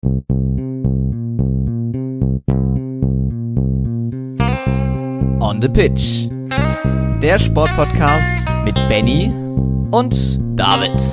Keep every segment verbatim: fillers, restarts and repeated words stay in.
On the Pitch. Der Sportpodcast mit Benny und David.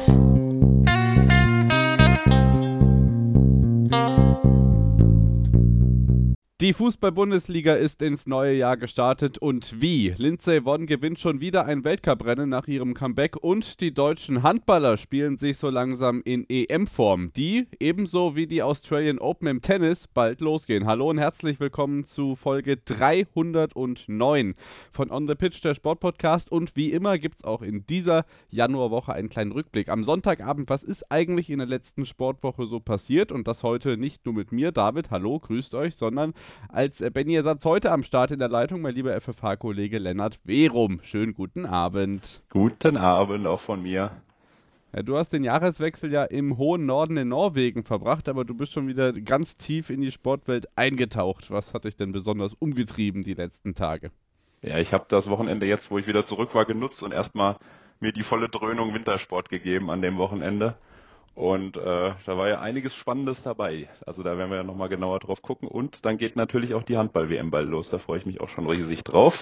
Die Fußball-Bundesliga ist ins neue Jahr gestartet und wie? Lindsey Vonn gewinnt schon wieder ein Weltcuprennen nach ihrem Comeback und die deutschen Handballer spielen sich so langsam in E M-Form, die, ebenso wie die Australian Open im Tennis, bald losgehen. Hallo und herzlich willkommen zu Folge dreihundertneun von On the Pitch, der Sportpodcast, und wie immer gibt es auch in dieser Januarwoche einen kleinen Rückblick. Am Sonntagabend, was ist eigentlich in der letzten Sportwoche so passiert? Und das heute nicht nur mit mir, David, hallo, grüßt euch, sondern als Benny-Ersatz heute am Start in der Leitung, mein lieber F F H-Kollege Lennart Werum. Schönen guten Abend. Guten Abend auch von mir. Ja, du hast den Jahreswechsel ja im hohen Norden in Norwegen verbracht, aber du bist schon wieder ganz tief in die Sportwelt eingetaucht. Was hat dich denn besonders umgetrieben die letzten Tage? Ja, ich habe das Wochenende jetzt, wo ich wieder zurück war, genutzt und erstmal mir die volle Dröhnung Wintersport gegeben an dem Wochenende. Und äh, da war ja einiges Spannendes dabei. Also da werden wir ja nochmal genauer drauf gucken. Und dann geht natürlich auch die Handball-W M bald los. Da freue ich mich auch schon riesig drauf.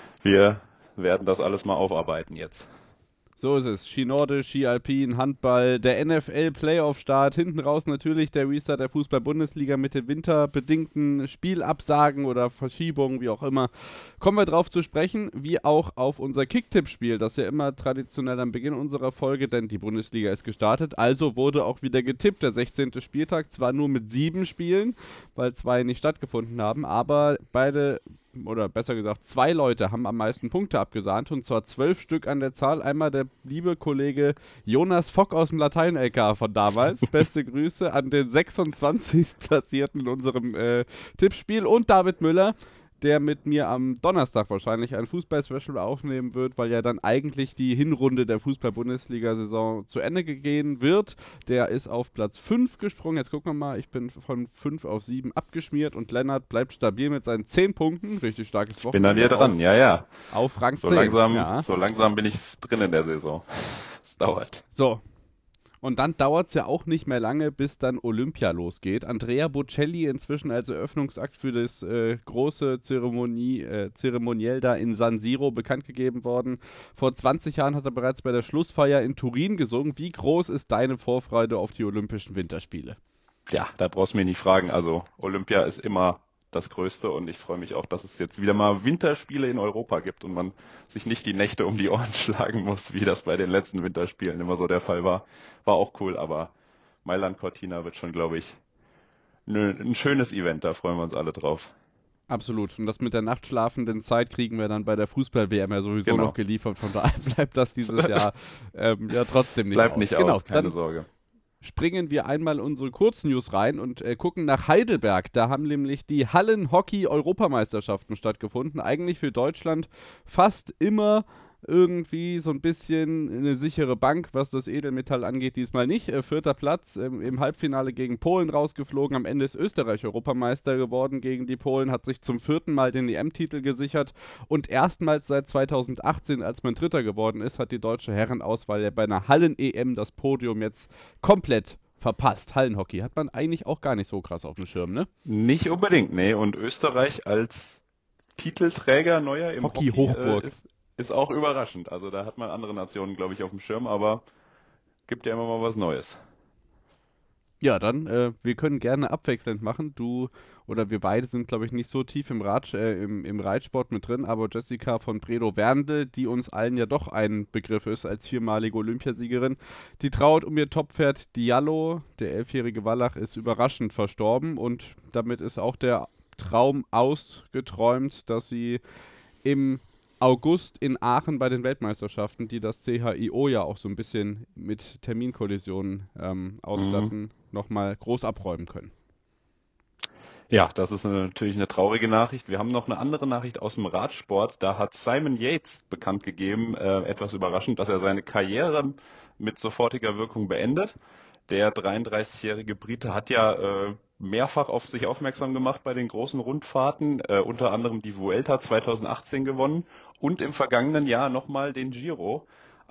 Wir werden das alles mal aufarbeiten jetzt. So ist es. Ski Nordisch, Ski Alpin, Handball, der N F L-Playoff-Start, hinten raus natürlich der Restart der Fußball-Bundesliga mit den winterbedingten Spielabsagen oder Verschiebungen, wie auch immer. Kommen wir drauf zu sprechen, wie auch auf unser Kicktipp-Spiel, das ja immer traditionell am Beginn unserer Folge, denn die Bundesliga ist gestartet, also wurde auch wieder getippt. Der sechzehnte Spieltag, zwar nur mit sieben Spielen, weil zwei nicht stattgefunden haben, aber beide, oder besser gesagt, zwei Leute haben am meisten Punkte abgesahnt, und zwar zwölf Stück an der Zahl. Einmal der liebe Kollege Jonas Fock aus dem Latein-L K von damals. Beste Grüße an den sechsundzwanzigsten Platzierten in unserem äh, Tippspiel, und David Müller, der mit mir am Donnerstag wahrscheinlich ein Fußball-Special aufnehmen wird, weil ja dann eigentlich die Hinrunde der Fußball-Bundesliga-Saison zu Ende gehen wird. Der ist auf Platz fünf gesprungen. Jetzt gucken wir mal, ich bin von fünf auf sieben abgeschmiert und Lennart bleibt stabil mit seinen zehn Punkten. Richtig starkes Wochenende. Bin an dir dran, auf, ja, ja. Auf Rang so zehn. Langsam, ja. So langsam bin ich drin in der Saison. Es dauert. So. Und dann dauert es ja auch nicht mehr lange, bis dann Olympia losgeht. Andrea Bocelli inzwischen als Eröffnungsakt für das äh, große Zeremonie, äh, Zeremoniell da in San Siro bekannt gegeben worden. Vor zwanzig Jahren hat er bereits bei der Schlussfeier in Turin gesungen. Wie groß ist deine Vorfreude auf die Olympischen Winterspiele? Ja, da brauchst du mich nicht fragen. Also Olympia ist immer das Größte, und ich freue mich auch, dass es jetzt wieder mal Winterspiele in Europa gibt und man sich nicht die Nächte um die Ohren schlagen muss, wie das bei den letzten Winterspielen immer so der Fall war. War auch cool, aber Mailand Cortina wird schon, glaube ich, ne, ein schönes Event, da freuen wir uns alle drauf. Absolut. Und das mit der nachtschlafenden Zeit kriegen wir dann bei der Fußball-W M ja sowieso genau. noch geliefert. Von daher bleibt das dieses Jahr ähm, ja trotzdem nicht Bleibt aus. nicht genau, aus, keine dann Sorge. Springen wir einmal unsere Kurznews rein und äh, gucken nach Heidelberg. Da haben nämlich die Hallenhockey-Europameisterschaften stattgefunden. Eigentlich für Deutschland fast immer irgendwie so ein bisschen eine sichere Bank, was das Edelmetall angeht, diesmal nicht. Äh, vierter Platz ähm, im Halbfinale gegen Polen rausgeflogen. Am Ende ist Österreich Europameister geworden gegen die Polen, hat sich zum vierten Mal den E M-Titel gesichert, und erstmals seit zweitausendachtzehn, als man Dritter geworden ist, hat die deutsche Herrenauswahl ja bei einer Hallen-E M das Podium jetzt komplett verpasst. Hallenhockey hat man eigentlich auch gar nicht so krass auf dem Schirm, ne? Nicht unbedingt, nee. Und Österreich als Titelträger neuer im Hockey, Hockey-Hochburg. Äh, ist Ist auch überraschend. Also da hat man andere Nationen, glaube ich, auf dem Schirm, aber gibt ja immer mal was Neues. Ja, dann, äh, wir können gerne abwechselnd machen. Du oder wir beide sind, glaube ich, nicht so tief im, Rad, äh, im, im Reitsport mit drin, aber Jessica von Bredow-Werndl, die uns allen ja doch ein Begriff ist als viermalige Olympiasiegerin, die trauert um ihr Toppferd Diallo. Der elfjährige Wallach ist überraschend verstorben, und damit ist auch der Traum ausgeträumt, dass sie im August in Aachen bei den Weltmeisterschaften, die das C H I O ja auch so ein bisschen mit Terminkollisionen ähm, ausstatten, mhm. nochmal groß abräumen können. Ja, das ist eine, natürlich eine traurige Nachricht. Wir haben noch eine andere Nachricht aus dem Radsport. Da hat Simon Yates bekannt gegeben, äh, etwas überraschend, dass er seine Karriere mit sofortiger Wirkung beendet. Der dreiunddreißigjährige Brite hat ja äh, mehrfach auf sich aufmerksam gemacht bei den großen Rundfahrten, äh, unter anderem die Vuelta zweitausendachtzehn gewonnen und im vergangenen Jahr nochmal den Giro.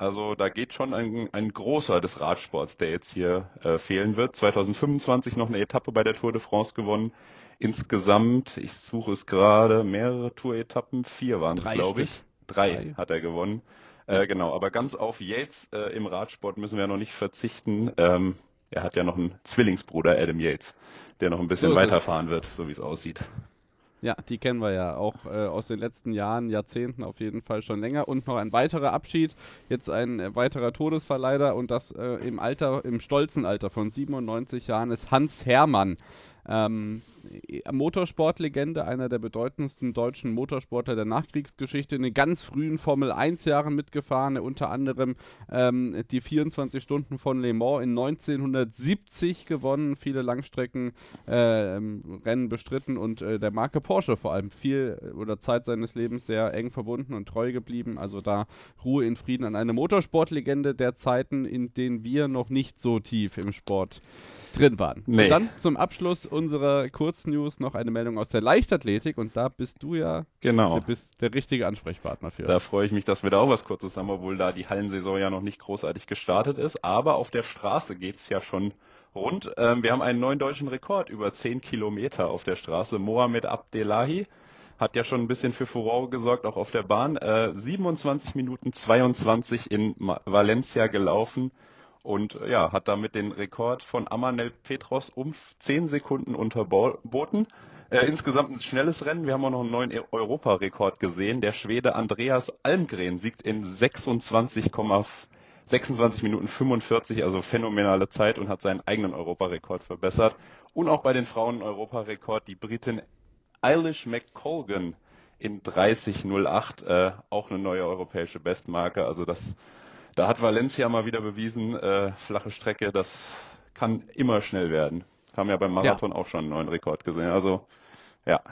Also da geht schon ein, ein großer des Radsports, der jetzt hier äh, fehlen wird. zwanzig fünfundzwanzig noch eine Etappe bei der Tour de France gewonnen. Insgesamt, ich suche es gerade, mehrere Tour-Etappen, vier waren es, Drei glaube Stück. ich. Drei, Drei. hat er gewonnen. Ja. Äh, genau, aber ganz auf Yates äh, im Radsport müssen wir ja noch nicht verzichten. Ähm, er hat ja noch einen Zwillingsbruder, Adam Yates, der noch ein bisschen So ist es. weiterfahren wird, so wie es aussieht. Ja, die kennen wir ja auch äh, aus den letzten Jahren, Jahrzehnten auf jeden Fall schon länger. Und noch ein weiterer Abschied, jetzt ein äh, weiterer Todesfall leider und das äh, im Alter, im stolzen Alter von siebenundneunzig Jahren ist Hans Herrmann. Ähm, Motorsportlegende, einer der bedeutendsten deutschen Motorsportler der Nachkriegsgeschichte, in den ganz frühen Formel eins Jahren mitgefahren, unter anderem ähm, die vierundzwanzig Stunden von Le Mans in neunzehnhundertsiebzig gewonnen, viele Langstrecken äh, Rennen bestritten und äh, der Marke Porsche vor allem viel äh, oder Zeit seines Lebens sehr eng verbunden und treu geblieben, also da Ruhe in Frieden an eine Motorsportlegende der Zeiten, in denen wir noch nicht so tief im Sport drin waren. Nee. Und dann zum Abschluss unserer Kurznews noch eine Meldung aus der Leichtathletik und da bist du ja Genau. der, bist der richtige Ansprechpartner für. Da freue ich mich, dass wir da auch was Kurzes haben, obwohl da die Hallensaison ja noch nicht großartig gestartet ist. Aber auf der Straße geht's ja schon rund. Ähm, wir haben einen neuen deutschen Rekord über zehn Kilometer auf der Straße. Mohamed Abdellahi hat ja schon ein bisschen für Furore gesorgt, auch auf der Bahn. Äh, siebenundzwanzig Minuten zweiundzwanzig in Ma- Valencia gelaufen. Und ja, hat damit den Rekord von Amanel Petros um zehn Sekunden unterboten. Äh, insgesamt ein schnelles Rennen. Wir haben auch noch einen neuen E- Europarekord gesehen. Der Schwede Andreas Almgren siegt in sechsundzwanzig, sechsundzwanzig Minuten fünfundvierzig, also phänomenale Zeit und hat seinen eigenen Europarekord verbessert. Und auch bei den Frauen einen Europarekord, die Britin Eilish McColgan in dreißig null acht, äh, auch eine neue europäische Bestmarke. Also das Da hat Valencia mal wieder bewiesen, äh, flache Strecke, das kann immer schnell werden. Haben ja beim Marathon auch schon einen neuen Rekord gesehen. Also, ja.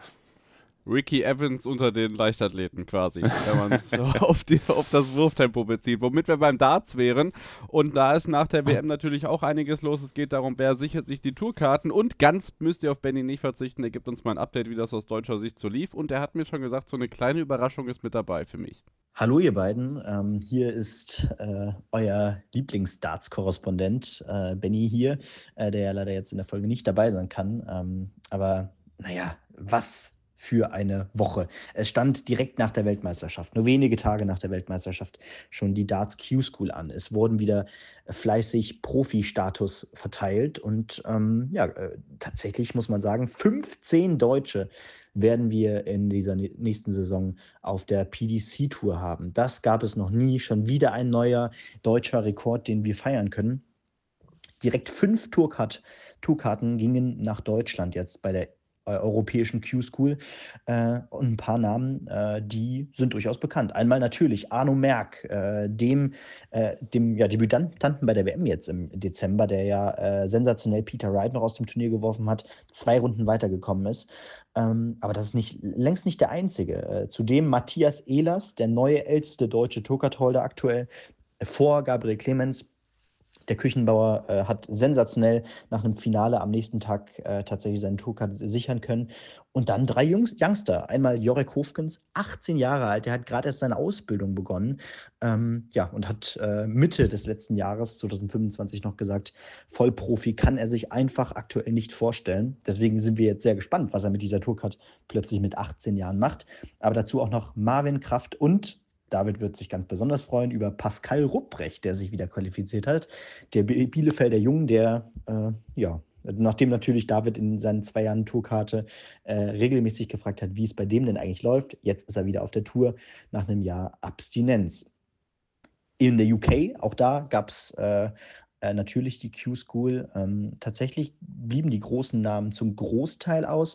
Ricky Evans unter den Leichtathleten quasi, wenn man es auf, die- auf das Wurftempo bezieht. Womit wir beim Darts wären. Und da ist nach der W M natürlich auch einiges los. Es geht darum, wer sichert sich die Tourkarten. Und ganz müsst ihr auf Benny nicht verzichten. Er gibt uns mal ein Update, wie das aus deutscher Sicht so lief. Und er hat mir schon gesagt, so eine kleine Überraschung ist mit dabei für mich. Hallo ihr beiden, ähm, hier ist äh, euer Lieblings-Darts-Korrespondent äh, Benny hier, äh, der ja leider jetzt in der Folge nicht dabei sein kann. Ähm, aber naja, was für eine Woche. Es stand direkt nach der Weltmeisterschaft, nur wenige Tage nach der Weltmeisterschaft, schon die Darts Q-School an. Es wurden wieder fleißig Profi-Status verteilt und ähm, ja, äh, tatsächlich muss man sagen, fünfzehn Deutsche werden wir in dieser nächsten Saison auf der P D C-Tour haben. Das gab es noch nie. Schon wieder ein neuer deutscher Rekord, den wir feiern können. Direkt fünf Tourcard- Tourkarten gingen nach Deutschland jetzt bei der äh, europäischen Q-School. Äh, und ein paar Namen, äh, die sind durchaus bekannt. Einmal natürlich Arno Merck, äh, dem, äh, dem ja, Debütanten bei der W M jetzt im Dezember, der ja äh, sensationell Peter Wright noch aus dem Turnier geworfen hat, zwei Runden weitergekommen ist. Ähm, aber das ist nicht, längst nicht der einzige. Äh, zudem Matthias Ehlers, der neue älteste deutsche Tourcard-Holder aktuell, äh, vor Gabriel Clemens. Der Küchenbauer äh, hat sensationell nach einem Finale am nächsten Tag äh, tatsächlich seinen Tourcard sichern können. Und dann drei Jungs, Youngster. Einmal Jorek Hofkens, achtzehn Jahre alt, der hat gerade erst seine Ausbildung begonnen. Ähm, ja, und hat äh, Mitte des letzten Jahres, zwanzig fünfundzwanzig, noch gesagt, Vollprofi kann er sich einfach aktuell nicht vorstellen. Deswegen sind wir jetzt sehr gespannt, was er mit dieser Tourcard plötzlich mit achtzehn Jahren macht. Aber dazu auch noch Marvin Kraft und David wird sich ganz besonders freuen über Pascal Rupprecht, der sich wieder qualifiziert hat. Der Bielefelder Jung, der, äh, ja, nachdem natürlich David in seinen zwei Jahren Tourkarte äh, regelmäßig gefragt hat, wie es bei dem denn eigentlich läuft, jetzt ist er wieder auf der Tour nach einem Jahr Abstinenz. In der U K, auch da gab es äh, äh, natürlich die Q-School. Ähm, tatsächlich blieben die großen Namen zum Großteil aus.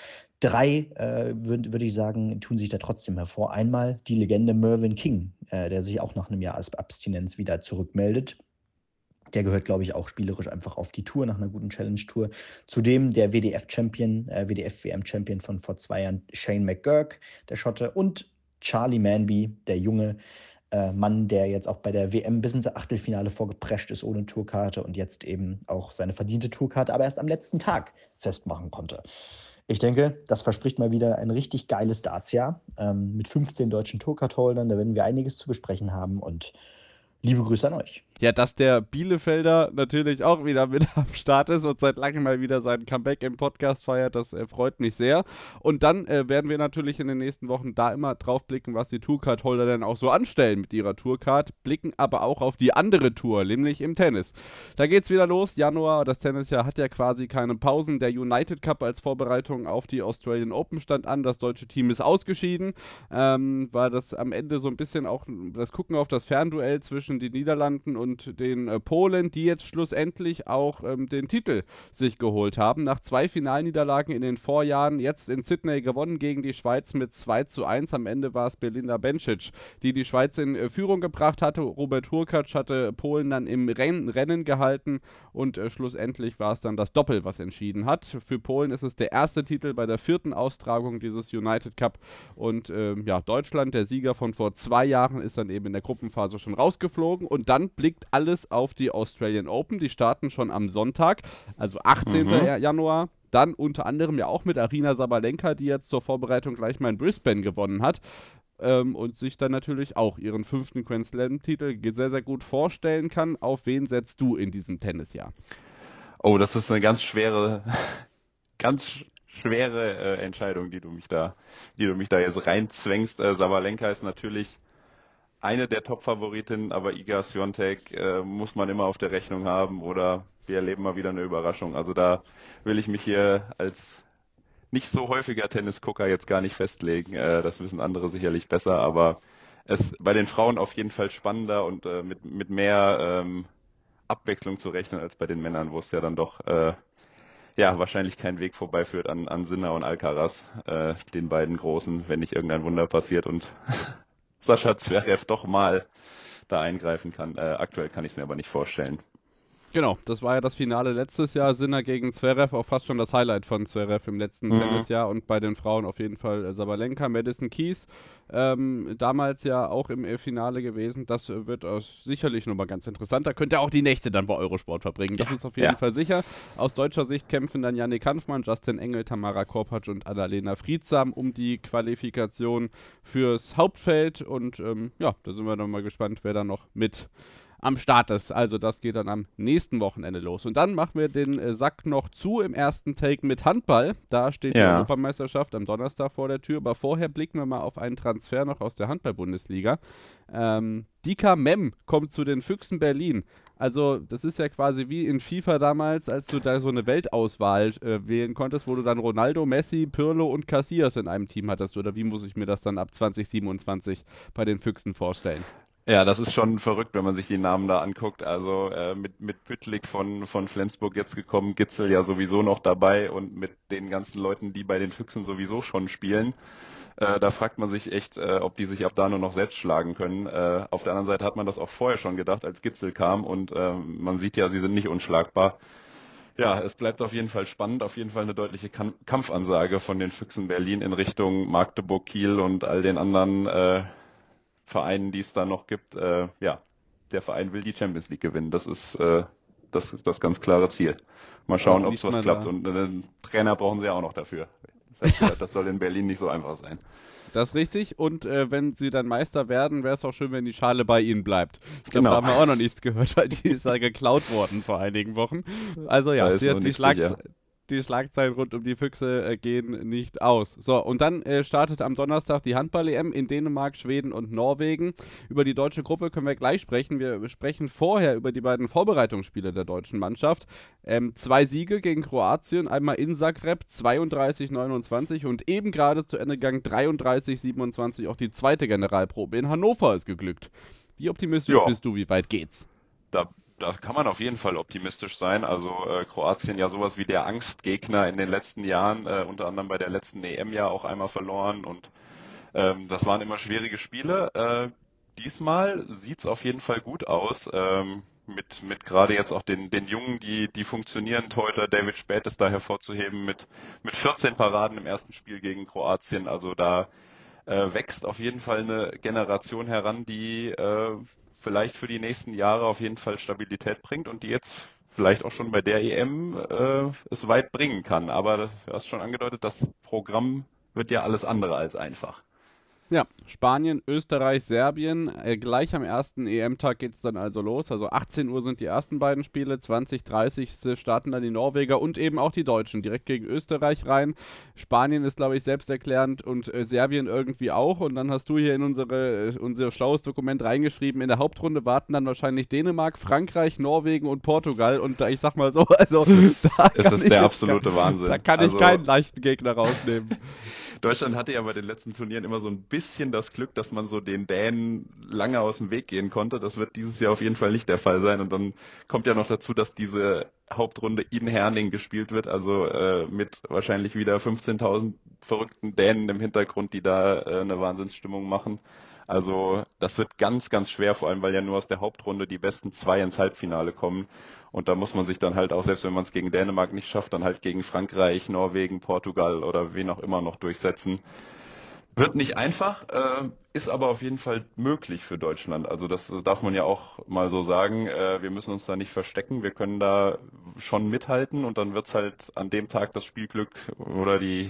Drei, äh, würde würd ich sagen, tun sich da trotzdem hervor. Einmal die Legende Mervyn King, äh, der sich auch nach einem Jahr als Abstinenz wieder zurückmeldet. Der gehört, glaube ich, auch spielerisch einfach auf die Tour nach einer guten Challenge-Tour. Zudem der W D F-Champion, äh, W D F-W M-Champion von vor zwei Jahren, Shane McGurk, der Schotte, und Charlie Manby, der junge äh, Mann, der jetzt auch bei der W M bis ins Achtelfinale vorgeprescht ist ohne Tourkarte und jetzt eben auch seine verdiente Tourkarte, aber erst am letzten Tag festmachen konnte. Ich denke, das verspricht mal wieder ein richtig geiles Darts-Jahr ähm, mit fünfzehn deutschen Tourcard-Holdern. Da werden wir einiges zu besprechen haben. Und liebe Grüße an euch. Ja, dass der Bielefelder natürlich auch wieder mit am Start ist und seit langem mal wieder sein Comeback im Podcast feiert, das äh, freut mich sehr. Und dann äh, werden wir natürlich in den nächsten Wochen da immer drauf blicken, was die Tourcard-Holder denn auch so anstellen mit ihrer Tourcard, blicken aber auch auf die andere Tour, nämlich im Tennis. Da geht's wieder los, Januar, das Tennisjahr hat ja quasi keine Pausen. Der United Cup als Vorbereitung auf die Australian Open stand an, das deutsche Team ist ausgeschieden, ähm, war das am Ende so ein bisschen auch das Gucken auf das Fernduell zwischen den Niederlanden und und den äh, Polen, die jetzt schlussendlich auch ähm, den Titel sich geholt haben. Nach zwei Finalniederlagen in den Vorjahren, jetzt in Sydney gewonnen gegen die Schweiz mit zwei zu eins. Am Ende war es Belinda Bencic, die die Schweiz in äh, Führung gebracht hatte. Robert Hurkacz hatte Polen dann im Ren- Rennen gehalten und äh, schlussendlich war es dann das Doppel, was entschieden hat. Für Polen ist es der erste Titel bei der vierten Austragung dieses United Cup und äh, ja, Deutschland, der Sieger von vor zwei Jahren, ist dann eben in der Gruppenphase schon rausgeflogen und dann blickt alles auf die Australian Open. Die starten schon am Sonntag, also achtzehnten Mhm. Januar. Dann unter anderem ja auch mit Aryna Sabalenka, die jetzt zur Vorbereitung gleich mal in Brisbane gewonnen hat. Ähm, und sich dann natürlich auch ihren fünften Grand Slam-Titel sehr, sehr gut vorstellen kann. Auf wen setzt du in diesem Tennisjahr? Oh, das ist eine ganz schwere, ganz schwere äh, Entscheidung, die du mich da, die du mich da jetzt reinzwängst. Äh, Sabalenka ist natürlich eine der Top-Favoritinnen, aber Iga Swiatek äh, muss man immer auf der Rechnung haben oder wir erleben mal wieder eine Überraschung. Also da will ich mich hier als nicht so häufiger Tennisgucker jetzt gar nicht festlegen. Äh, das wissen andere sicherlich besser, aber es bei den Frauen auf jeden Fall spannender und äh, mit, mit mehr ähm, Abwechslung zu rechnen als bei den Männern, wo es ja dann doch äh, ja wahrscheinlich kein Weg vorbeiführt an, an Sinner und Alcaraz, äh, den beiden Großen, wenn nicht irgendein Wunder passiert und Sascha Zverev doch mal da eingreifen kann. Äh, aktuell kann ich es mir aber nicht vorstellen. Genau, das war ja das Finale letztes Jahr, Sinner gegen Zverev, auch fast schon das Highlight von Zverev im letzten mhm. Tennisjahr und bei den Frauen auf jeden Fall äh, Sabalenka, Madison Keys, ähm, damals ja auch im Finale gewesen. Das äh, wird äh, sicherlich nochmal ganz interessant. Da könnt ihr auch die Nächte dann bei Eurosport verbringen, das ja, ist auf jeden ja. Fall sicher. Aus deutscher Sicht kämpfen dann Yannick Hanfmann, Justin Engel, Tamara Korpatsch und Annalena Friedsam um die Qualifikation fürs Hauptfeld und ähm, ja, da sind wir nochmal gespannt, wer da noch mit am Start ist. Also das geht dann am nächsten Wochenende los. Und dann machen wir den äh, Sack noch zu im ersten Take mit Handball. Da steht ja. die Europameisterschaft am Donnerstag vor der Tür. Aber vorher blicken wir mal auf einen Transfer noch aus der Handball-Bundesliga. Ähm, Dika Mem kommt zu den Füchsen Berlin. Also das ist ja quasi wie in FIFA damals, als du da so eine Weltauswahl äh, wählen konntest, wo du dann Ronaldo, Messi, Pirlo und Casillas in einem Team hattest. Oder wie muss ich mir das dann ab zwanzig siebenundzwanzig bei den Füchsen vorstellen? Ja, das ist schon verrückt, wenn man sich die Namen da anguckt. Also äh, mit, mit Püttlik von, von Flensburg jetzt gekommen, Gitzel ja sowieso noch dabei und mit den ganzen Leuten, die bei den Füchsen sowieso schon spielen. Äh, da fragt man sich echt, äh, ob die sich ab da nur noch selbst schlagen können. Äh, auf der anderen Seite hat man das auch vorher schon gedacht, als Gitzel kam und äh, man sieht ja, sie sind nicht unschlagbar. Ja, es bleibt auf jeden Fall spannend, auf jeden Fall eine deutliche Kam- Kampfansage von den Füchsen Berlin in Richtung Magdeburg, Kiel und all den anderen äh, Vereinen, die es da noch gibt. Äh, ja, der Verein will die Champions League gewinnen. Das ist äh, das, ist das ganz klare Ziel. Mal schauen, ob es was klappt. Da. Und einen Trainer brauchen sie ja auch noch dafür. Das heißt, ja, das soll in Berlin nicht so einfach sein. Das ist richtig. Und äh, wenn sie dann Meister werden, wäre es auch schön, wenn die Schale bei ihnen bleibt. Ich glaube, genau. Da haben wir auch noch nichts gehört, weil die ist ja geklaut worden vor einigen Wochen. Also ja, die, die, Schlag, die Schlagzeilen rund um die Füchse äh, gehen nicht aus. So, und dann äh, startet am Donnerstag die Handball-E M in Dänemark, Schweden und Norwegen. Über die deutsche Gruppe können wir gleich sprechen. Wir sprechen vorher über die beiden Vorbereitungsspiele der deutschen Mannschaft. Ähm, zwei Siege gegen Kroatien, einmal in Zagreb, zweiunddreißig neunundzwanzig und eben gerade zu Ende gegangen dreiunddreißig siebenundzwanzig. Auch die zweite Generalprobe in Hannover ist geglückt. Wie optimistisch ja. bist du? Wie weit geht's? Da Da kann man auf jeden Fall optimistisch sein. Also äh, Kroatien ja sowas wie der Angstgegner in den letzten Jahren, äh, unter anderem bei der letzten E M ja auch einmal verloren und ähm, das waren immer schwierige Spiele. Äh, diesmal sieht's auf jeden Fall gut aus. Ähm, mit mit gerade jetzt auch den den Jungen, die die funktionieren. Torhüter David Späth ist da hervorzuheben mit mit vierzehn Paraden im ersten Spiel gegen Kroatien. Also da äh, wächst auf jeden Fall eine Generation heran, die äh, vielleicht für die nächsten Jahre auf jeden Fall Stabilität bringt und die jetzt vielleicht auch schon bei der E M äh, es weit bringen kann. Aber du hast schon angedeutet, das Programm wird ja alles andere als einfach. Ja, Spanien, Österreich, Serbien. Äh, gleich am ersten E M-Tag geht es dann also los. Also achtzehn Uhr sind die ersten beiden Spiele, zwanzig Uhr dreißig starten dann die Norweger und eben auch die Deutschen direkt gegen Österreich rein. Spanien ist, glaube ich, selbsterklärend und äh, Serbien irgendwie auch. Und dann hast du hier in unsere, äh, unser schlaues Dokument reingeschrieben, in der Hauptrunde warten dann wahrscheinlich Dänemark, Frankreich, Norwegen und Portugal. Und da, ich sag mal so, also da Es kann ist ich der jetzt absolute kein- Wahnsinn. Da kann Also- ich keinen leichten Gegner rausnehmen. Deutschland hatte ja bei den letzten Turnieren immer so ein bisschen das Glück, dass man so den Dänen lange aus dem Weg gehen konnte. Das wird dieses Jahr auf jeden Fall nicht der Fall sein. Und dann kommt ja noch dazu, dass diese Hauptrunde in Herning gespielt wird, also äh, mit wahrscheinlich wieder fünfzehntausend verrückten Dänen im Hintergrund, die da äh, eine Wahnsinnsstimmung machen. Also das wird ganz, ganz schwer, vor allem weil ja nur aus der Hauptrunde die besten zwei ins Halbfinale kommen. Und da muss man sich dann halt auch, selbst wenn man es gegen Dänemark nicht schafft, dann halt gegen Frankreich, Norwegen, Portugal oder wen auch immer noch durchsetzen. Wird nicht einfach, äh, ist aber auf jeden Fall möglich für Deutschland. Also das, das darf man ja auch mal so sagen. Äh, wir müssen uns da nicht verstecken. Wir können da schon mithalten und dann wird's halt an dem Tag das Spielglück oder die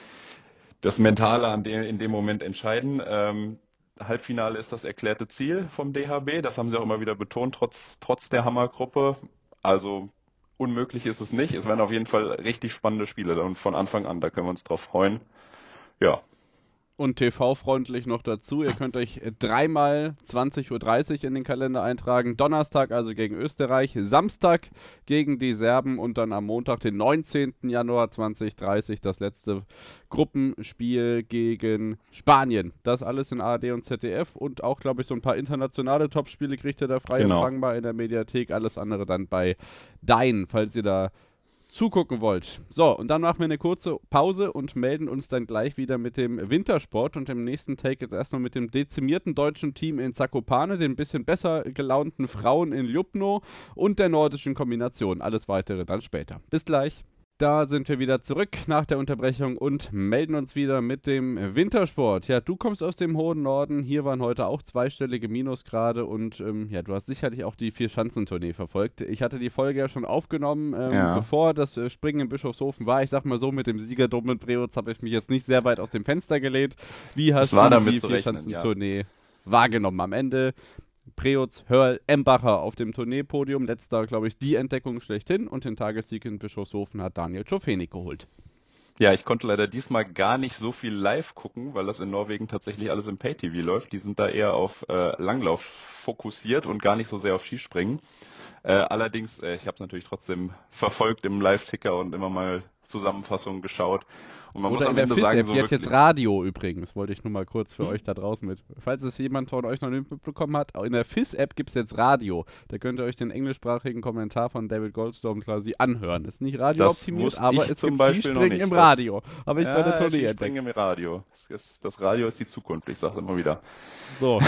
das Mentale an dem, in dem Moment entscheiden. Ähm, Halbfinale ist das erklärte Ziel vom D H B. Das haben sie auch immer wieder betont, trotz, trotz der Hammergruppe. Also unmöglich ist es nicht. Es werden auf jeden Fall richtig spannende Spiele und von Anfang an, da können wir uns drauf freuen. Ja, Und T V-freundlich noch dazu. Ihr könnt euch dreimal zwanzig Uhr dreißig in den Kalender eintragen. Donnerstag also gegen Österreich, Samstag gegen die Serben und dann am Montag, den neunzehnten Januar zwanzig dreißig, das letzte Gruppenspiel gegen Spanien. Das alles in A R D und Z D F und auch, glaube ich, so ein paar internationale Topspiele kriegt ihr da frei Genau. empfangbar in der Mediathek. Alles andere dann bei Dein, falls ihr da zugucken wollt. So, und dann machen wir eine kurze Pause und melden uns dann gleich wieder mit dem Wintersport und im nächsten Take jetzt erstmal mit dem dezimierten deutschen Team in Zakopane, den bisschen besser gelaunten Frauen in Ljubno und der nordischen Kombination. Alles weitere dann später. Bis gleich. Da sind wir wieder zurück nach der Unterbrechung und melden uns wieder mit dem Wintersport. Ja, du kommst aus dem hohen Norden. Hier waren heute auch zweistellige Minusgrade und ähm, ja, du hast sicherlich auch die Vier-Schanzentournee verfolgt. Ich hatte die Folge ja schon aufgenommen, ähm, Ja. bevor das äh, Springen in Bischofshofen war. Ich sag mal so, mit dem Siegerdom in Preutz habe ich mich jetzt nicht sehr weit aus dem Fenster gelehnt. Wie hast Es war du damit die zu rechnen, Vier-Schanzentournee wahrgenommen? Am Ende Preutz, Hörl, Embacher auf dem Tourneepodium. Letzter, glaube ich, die Entdeckung schlechthin. Und den Tagessieg in Bischofshofen hat Daniel Czofenik geholt. Ja, ich konnte leider diesmal gar nicht so viel live gucken, weil das in Norwegen tatsächlich alles im Pay-T V läuft. Die sind da eher auf äh, Langlauf fokussiert und gar nicht so sehr auf Skispringen. Äh, allerdings, äh, ich habe es natürlich trotzdem verfolgt im Live-Ticker und immer mal Zusammenfassungen geschaut. Und man muss Oder am in der Ende F I S-App, sagen, so die hat wirklich, jetzt Radio übrigens, wollte ich nur mal kurz für euch da draußen mit. Falls es jemand von euch noch nicht mitbekommen hat, in der F I S-App gibt es jetzt Radio. Da könnt ihr euch den englischsprachigen Kommentar von David Goldstorm quasi anhören. Ist nicht radiooptimiert, wusste aber ich es zum gibt Beispiel noch Skispringen nicht. im Das- Radio. Habe ich bei der ja, Tournee Skispringen entdeckt. im Radio. Das, ist, das Radio ist die Zukunft, ich sage es immer wieder. So,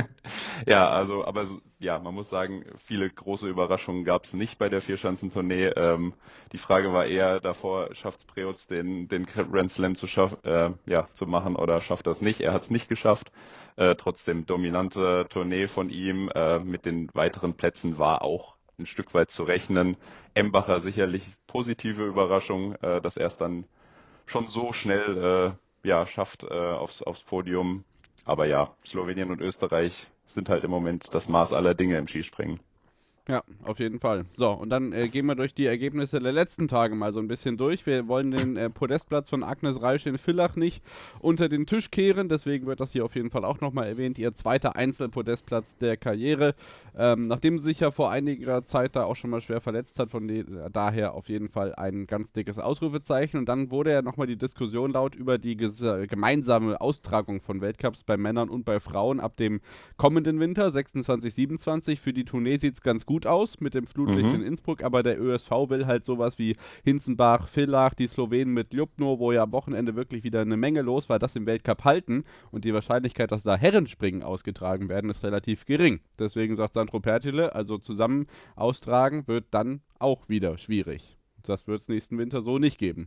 Ja, also, aber so, ja, man muss sagen, viele große Überraschungen gab es nicht bei der Vierschanzentournee. Ähm, die Frage war eher davor, schafft Preutz den, den Grand Slam zu schaffen, äh, ja, zu machen oder schafft das nicht? Er hat es nicht geschafft. Äh, trotzdem dominante Tournee von ihm. Äh, mit den weiteren Plätzen war auch ein Stück weit zu rechnen. Embacher sicherlich positive Überraschung, äh, dass er es dann schon so schnell äh, ja, schafft äh, aufs, aufs Podium. Aber ja, Slowenien und Österreich sind halt im Moment das Maß aller Dinge im Skispringen. ja, auf jeden Fall. So, und dann äh, gehen wir durch die Ergebnisse der letzten Tage mal so ein bisschen durch. Wir wollen den äh, Podestplatz von Agnes Reisch in Villach nicht unter den Tisch kehren, deswegen wird das hier auf jeden Fall auch nochmal erwähnt. Ihr zweiter Einzelpodestplatz der Karriere, ähm, nachdem sie sich ja vor einiger Zeit da auch schon mal schwer verletzt hat, von de- daher auf jeden Fall ein ganz dickes Ausrufezeichen. Und dann wurde ja nochmal die Diskussion laut über die ges- gemeinsame Austragung von Weltcups bei Männern und bei Frauen ab dem kommenden Winter, sechsundzwanzig siebenundzwanzig. Für die Tournee sieht es ganz gut aus mit dem Flutlicht Mhm. in Innsbruck, aber der Ö S V will halt sowas wie Hinzenbach, Villach, die Slowenen mit Ljubno, wo ja am Wochenende wirklich wieder eine Menge los war, das im Weltcup halten und die Wahrscheinlichkeit, dass da Herrenspringen ausgetragen werden, ist relativ gering. Deswegen sagt Sandro Pertile, also zusammen austragen wird dann auch wieder schwierig. Das wird es nächsten Winter so nicht geben.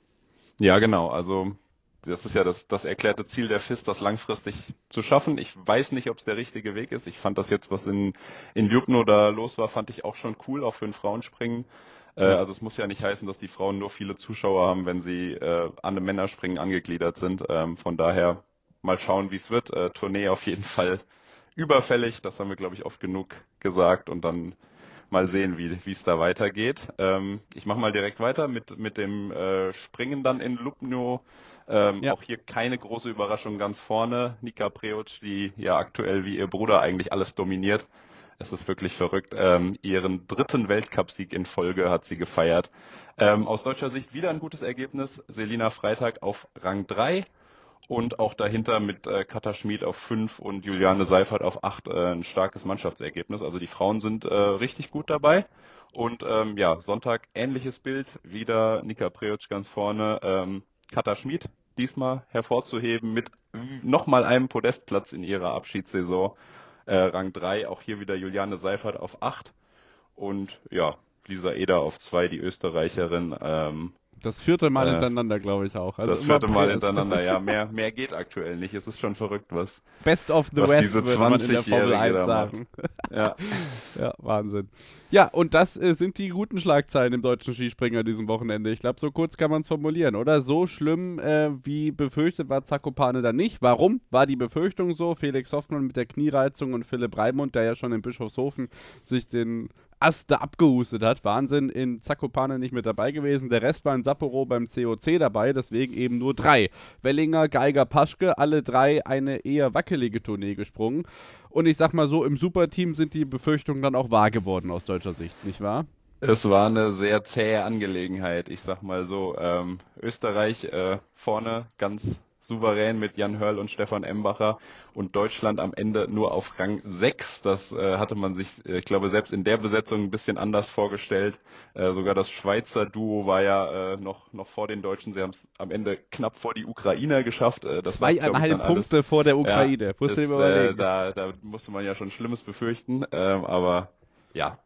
Ja, genau. Also das ist ja das, das erklärte Ziel der F I S, das langfristig zu schaffen. Ich weiß nicht, ob es der richtige Weg ist. Ich fand das jetzt, was in, in Ljubno da los war, fand ich auch schon cool, auch für ein Frauenspringen. Äh, Ja. also es muss ja nicht heißen, dass die Frauen nur viele Zuschauer haben, wenn sie äh, an einem Männerspringen angegliedert sind. Ähm, von daher mal schauen, wie es wird. Äh, Tournee auf jeden Fall überfällig, das haben wir, glaube ich, oft genug gesagt und dann mal sehen, wie wie es da weitergeht. Ähm, ich mache mal direkt weiter mit mit dem äh, Springen dann in Lubno. Ähm, Ja. Auch hier keine große Überraschung ganz vorne. Nika Preoc, die ja aktuell wie ihr Bruder eigentlich alles dominiert. Es ist wirklich verrückt. Ähm, ihren dritten Weltcupsieg in Folge hat sie gefeiert. Ähm, aus deutscher Sicht wieder ein gutes Ergebnis. Selina Freitag auf Rang drei. Und auch dahinter mit äh, Katja Schmid auf fünf und Juliane Seifert auf acht äh, ein starkes Mannschaftsergebnis. Also die Frauen sind äh, richtig gut dabei. Und ähm, ja, Sonntag ähnliches Bild. Wieder Nika Preoc ganz vorne. Ähm, Katja Schmid diesmal hervorzuheben mit nochmal einem Podestplatz in ihrer Abschiedssaison. Äh, Rang drei, auch hier wieder Juliane Seifert auf acht. Und ja, Lisa Eder auf zwei, die Österreicherin. Ähm, Das vierte Mal Äh, hintereinander, glaube ich auch. Also das immer vierte Mal Pre- hintereinander, ja, mehr, mehr geht aktuell nicht. Es ist schon verrückt, was. Best of the was West, diese würde man in der Formel zwanzigjährige eins da sagen. Ja, Ja, Wahnsinn. Ja, und das äh, sind die guten Schlagzeilen im deutschen Skispringer diesem Wochenende. Ich glaube, so kurz kann man es formulieren, oder? So schlimm äh, wie befürchtet war Zakopane dann nicht. Warum war die Befürchtung so? Felix Hoffmann mit der Kniereizung und Philipp Raimund, der ja schon in Bischofshofen sich den Ast da abgehustet hat. Wahnsinn, in Zakopane nicht mit dabei gewesen. Der Rest war in Sapporo beim C O C dabei, deswegen eben nur drei. Wellinger, Geiger, Paschke, alle drei eine eher wackelige Tournee gesprungen. Und ich sag mal so, im Superteam sind die Befürchtungen dann auch wahr geworden aus deutscher Sicht, nicht wahr? es war eine sehr zähe Angelegenheit, ich sag mal so. Ähm, Österreich äh, vorne ganz souverän mit Jan Hörl und Stefan Embacher und Deutschland am Ende nur auf Rang sechs. Das äh, hatte man sich, äh, ich glaube, selbst in der Besetzung ein bisschen anders vorgestellt. Äh, sogar das Schweizer Duo war ja äh, noch, noch vor den Deutschen. Sie haben es am Ende knapp vor die Ukrainer geschafft. Äh, das war, glaub ich, Zweieinhalb dann alles- Punkte vor der Ukraine. Ja, Musst du dir ist, mal äh, überlegen. da, da musste man ja schon Schlimmes befürchten. Ähm, aber ja,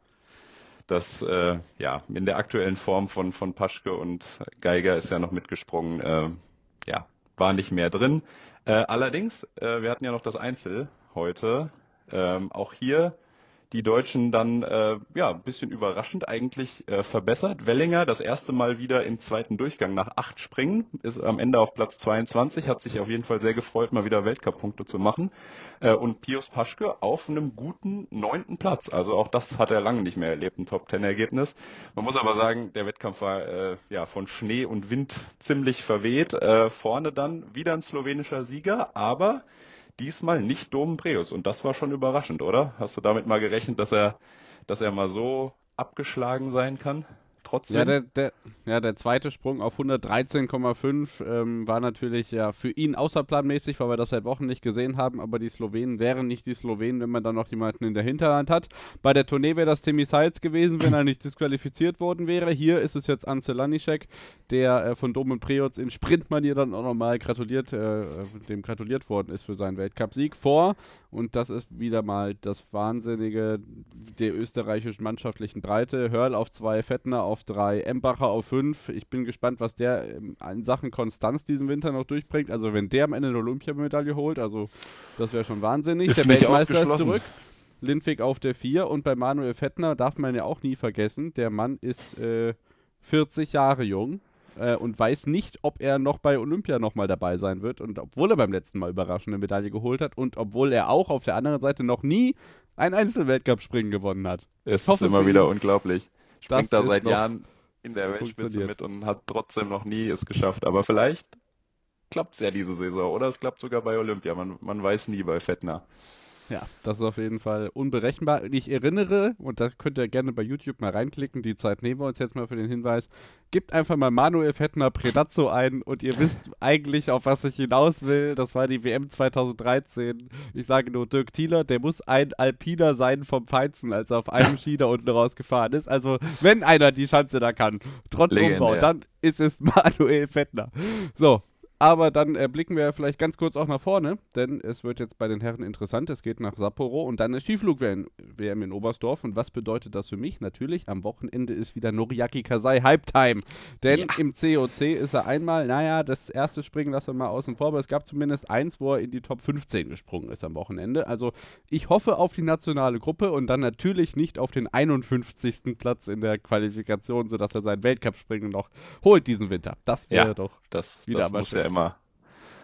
das äh, ja in der aktuellen Form von, von Paschke und Geiger ist ja noch mitgesprungen. Ähm, ja, war nicht mehr drin. Äh, allerdings, äh, wir hatten ja noch das Einzel heute. Ähm, auch hier die Deutschen dann äh, ja ein bisschen überraschend eigentlich äh, verbessert. Wellinger das erste Mal wieder im zweiten Durchgang nach acht Springen, ist am Ende auf Platz zweiundzwanzig, hat sich auf jeden Fall sehr gefreut, mal wieder Weltcup-Punkte zu machen. Äh, und Pius Paschke auf einem guten neunten Platz. Also auch das hat er lange nicht mehr erlebt, ein Top-Ten-Ergebnis. Man muss aber sagen, der Wettkampf war äh, ja von Schnee und Wind ziemlich verweht. Äh, vorne dann wieder ein slowenischer Sieger, aber diesmal nicht Domen Preoc. Und das war schon überraschend, oder? Hast du damit mal gerechnet, dass er, dass er mal so abgeschlagen sein kann? Trotzdem? Ja, der, der, ja, der zweite Sprung auf hundertdreizehn Komma fünf ähm, war natürlich ja für ihn außerplanmäßig, weil wir das seit Wochen nicht gesehen haben, aber die Slowenen wären nicht die Slowenen, wenn man dann noch jemanden in der Hinterhand hat. Bei der Tournee wäre das Timmy Seitz gewesen, wenn er nicht disqualifiziert worden wäre. Hier ist es jetzt Ance Lanišek, der äh, von Domen Preoc in Sprintmanier dann auch nochmal gratuliert, äh, dem gratuliert worden ist für seinen Weltcupsieg vor. Und das ist wieder mal das Wahnsinnige der österreichischen mannschaftlichen Breite. Hörl auf zwei, Fettner auf drei, Embacher auf fünf. Ich bin gespannt, was der ähm, in Sachen Konstanz diesen Winter noch durchbringt. Also wenn der am Ende eine Olympiamedaille holt, also das wäre schon wahnsinnig. Ist der nicht Weltmeister ist ausgeschlossen. zurück. Lindwig auf der vier und bei Manuel Fettner darf man ja auch nie vergessen, der Mann ist äh, vierzig Jahre jung. Äh, und weiß nicht, ob er noch bei Olympia nochmal dabei sein wird. Und obwohl er beim letzten Mal überraschende Medaille geholt hat und obwohl er auch auf der anderen Seite noch nie ein Einzelweltcup-Springen gewonnen hat. Es ist hoffe immer für wieder ihn, unglaublich. das Springt da ist seit noch Jahren in der Weltspitze funktioniert. mit und hat trotzdem noch nie es geschafft. Aber vielleicht klappt es ja diese Saison oder es klappt sogar bei Olympia. Man, man weiß nie bei Fettner. Ja, das ist auf jeden Fall unberechenbar. Und ich erinnere, und da könnt ihr gerne bei YouTube mal reinklicken, die Zeit nehmen wir uns jetzt mal für den Hinweis, gebt einfach mal Manuel Fettner Predazzo ein und ihr wisst eigentlich, auf was ich hinaus will. Das war die W M zweitausenddreizehn. Ich sage nur Dirk Thieler, der muss ein Alpiner sein vom Feinsten, als er auf einem Ski da unten rausgefahren ist. Also, wenn einer die Schanze da kann, trotz Legendär. Umbau, dann ist es Manuel Fettner. So. Aber dann äh, blicken wir vielleicht ganz kurz auch nach vorne, denn es wird jetzt bei den Herren interessant. Es geht nach Sapporo und dann ist Skiflug-W M in Oberstdorf. Und was bedeutet das für mich? Natürlich, am Wochenende ist wieder Noriaki Kasai Halbtime. Denn Ja. im C O C ist er einmal, naja, das erste Springen lassen wir mal außen vor, aber es gab zumindest eins, wo er in die Top fünfzehn gesprungen ist am Wochenende. Also ich hoffe auf die nationale Gruppe und dann natürlich nicht auf den einundfünfzigsten Platz in der Qualifikation, sodass er sein Weltcup-Springen noch holt diesen Winter. Das wäre Ja, doch Das, Wieder das aber muss schön. ja immer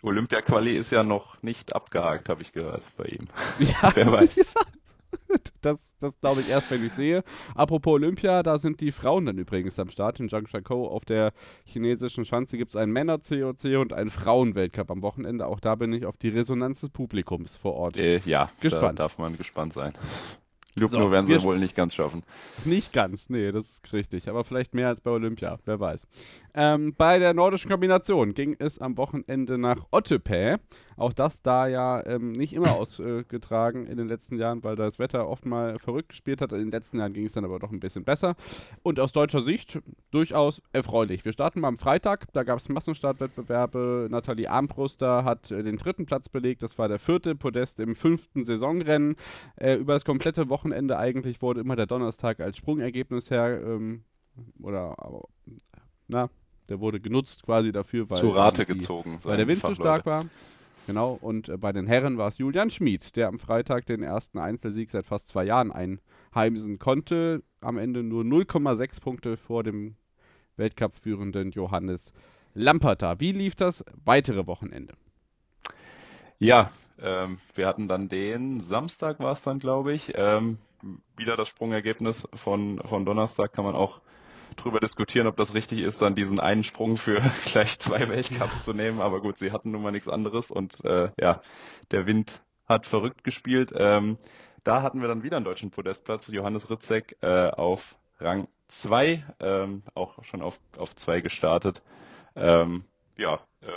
Olympia-Quali ist ja noch nicht abgehakt, habe ich gehört bei ihm. Ja, Wer weiß. ja. Das, das glaube ich erst, wenn ich sehe. Apropos Olympia, da sind die Frauen dann übrigens am Start. In Zhangjiakou auf der chinesischen Schanze gibt es einen Männer-C O C und einen Frauen-Weltcup am Wochenende. Auch da bin ich auf die Resonanz des Publikums vor Ort. Äh, ja, gespannt. Da darf man gespannt sein. Lupno So, werden wir sie wohl nicht ganz schaffen. Nicht ganz, nee, das ist richtig. Aber vielleicht mehr als bei Olympia, wer weiß. Ähm, bei der nordischen Kombination ging es am Wochenende nach Otepää. Auch das da ja ähm, nicht immer ausgetragen äh, in den letzten Jahren, weil das Wetter oft mal verrückt gespielt hat. In den letzten Jahren ging es dann aber doch ein bisschen besser. Und aus deutscher Sicht durchaus erfreulich. Wir starten mal am Freitag. Da gab es Massenstartwettbewerbe. Nathalie Armbruster hat äh, den dritten Platz belegt. Das war der vierte Podest im fünften Saisonrennen. Äh, über das komplette Wochenende eigentlich wurde immer der Donnerstag als Sprungergebnis her ähm, oder na, der wurde genutzt quasi dafür, weil Zu Rate die, gezogen. weil der Wind zu stark war. Genau, und äh, bei den Herren war es Julian Schmid, der am Freitag den ersten Einzelsieg seit fast zwei Jahren einheimsen konnte. Am Ende nur null Komma sechs Punkte vor dem Weltcup-führenden Johannes Lamperter. Wie lief das weitere Wochenende? Ja, ähm, wir hatten dann den Samstag war es dann, glaube ich. Ähm, wieder das Sprungergebnis von, von Donnerstag, kann man auch drüber diskutieren, ob das richtig ist, dann diesen einen Sprung für gleich zwei Weltcups zu nehmen. Aber gut, sie hatten nun mal nichts anderes und äh, ja, der Wind hat verrückt gespielt. Ähm, da hatten wir dann wieder einen deutschen Podestplatz. Johannes Rydzek äh, auf Rang zwei, ähm, auch schon auf, auf zwei gestartet. Ähm, ja, äh,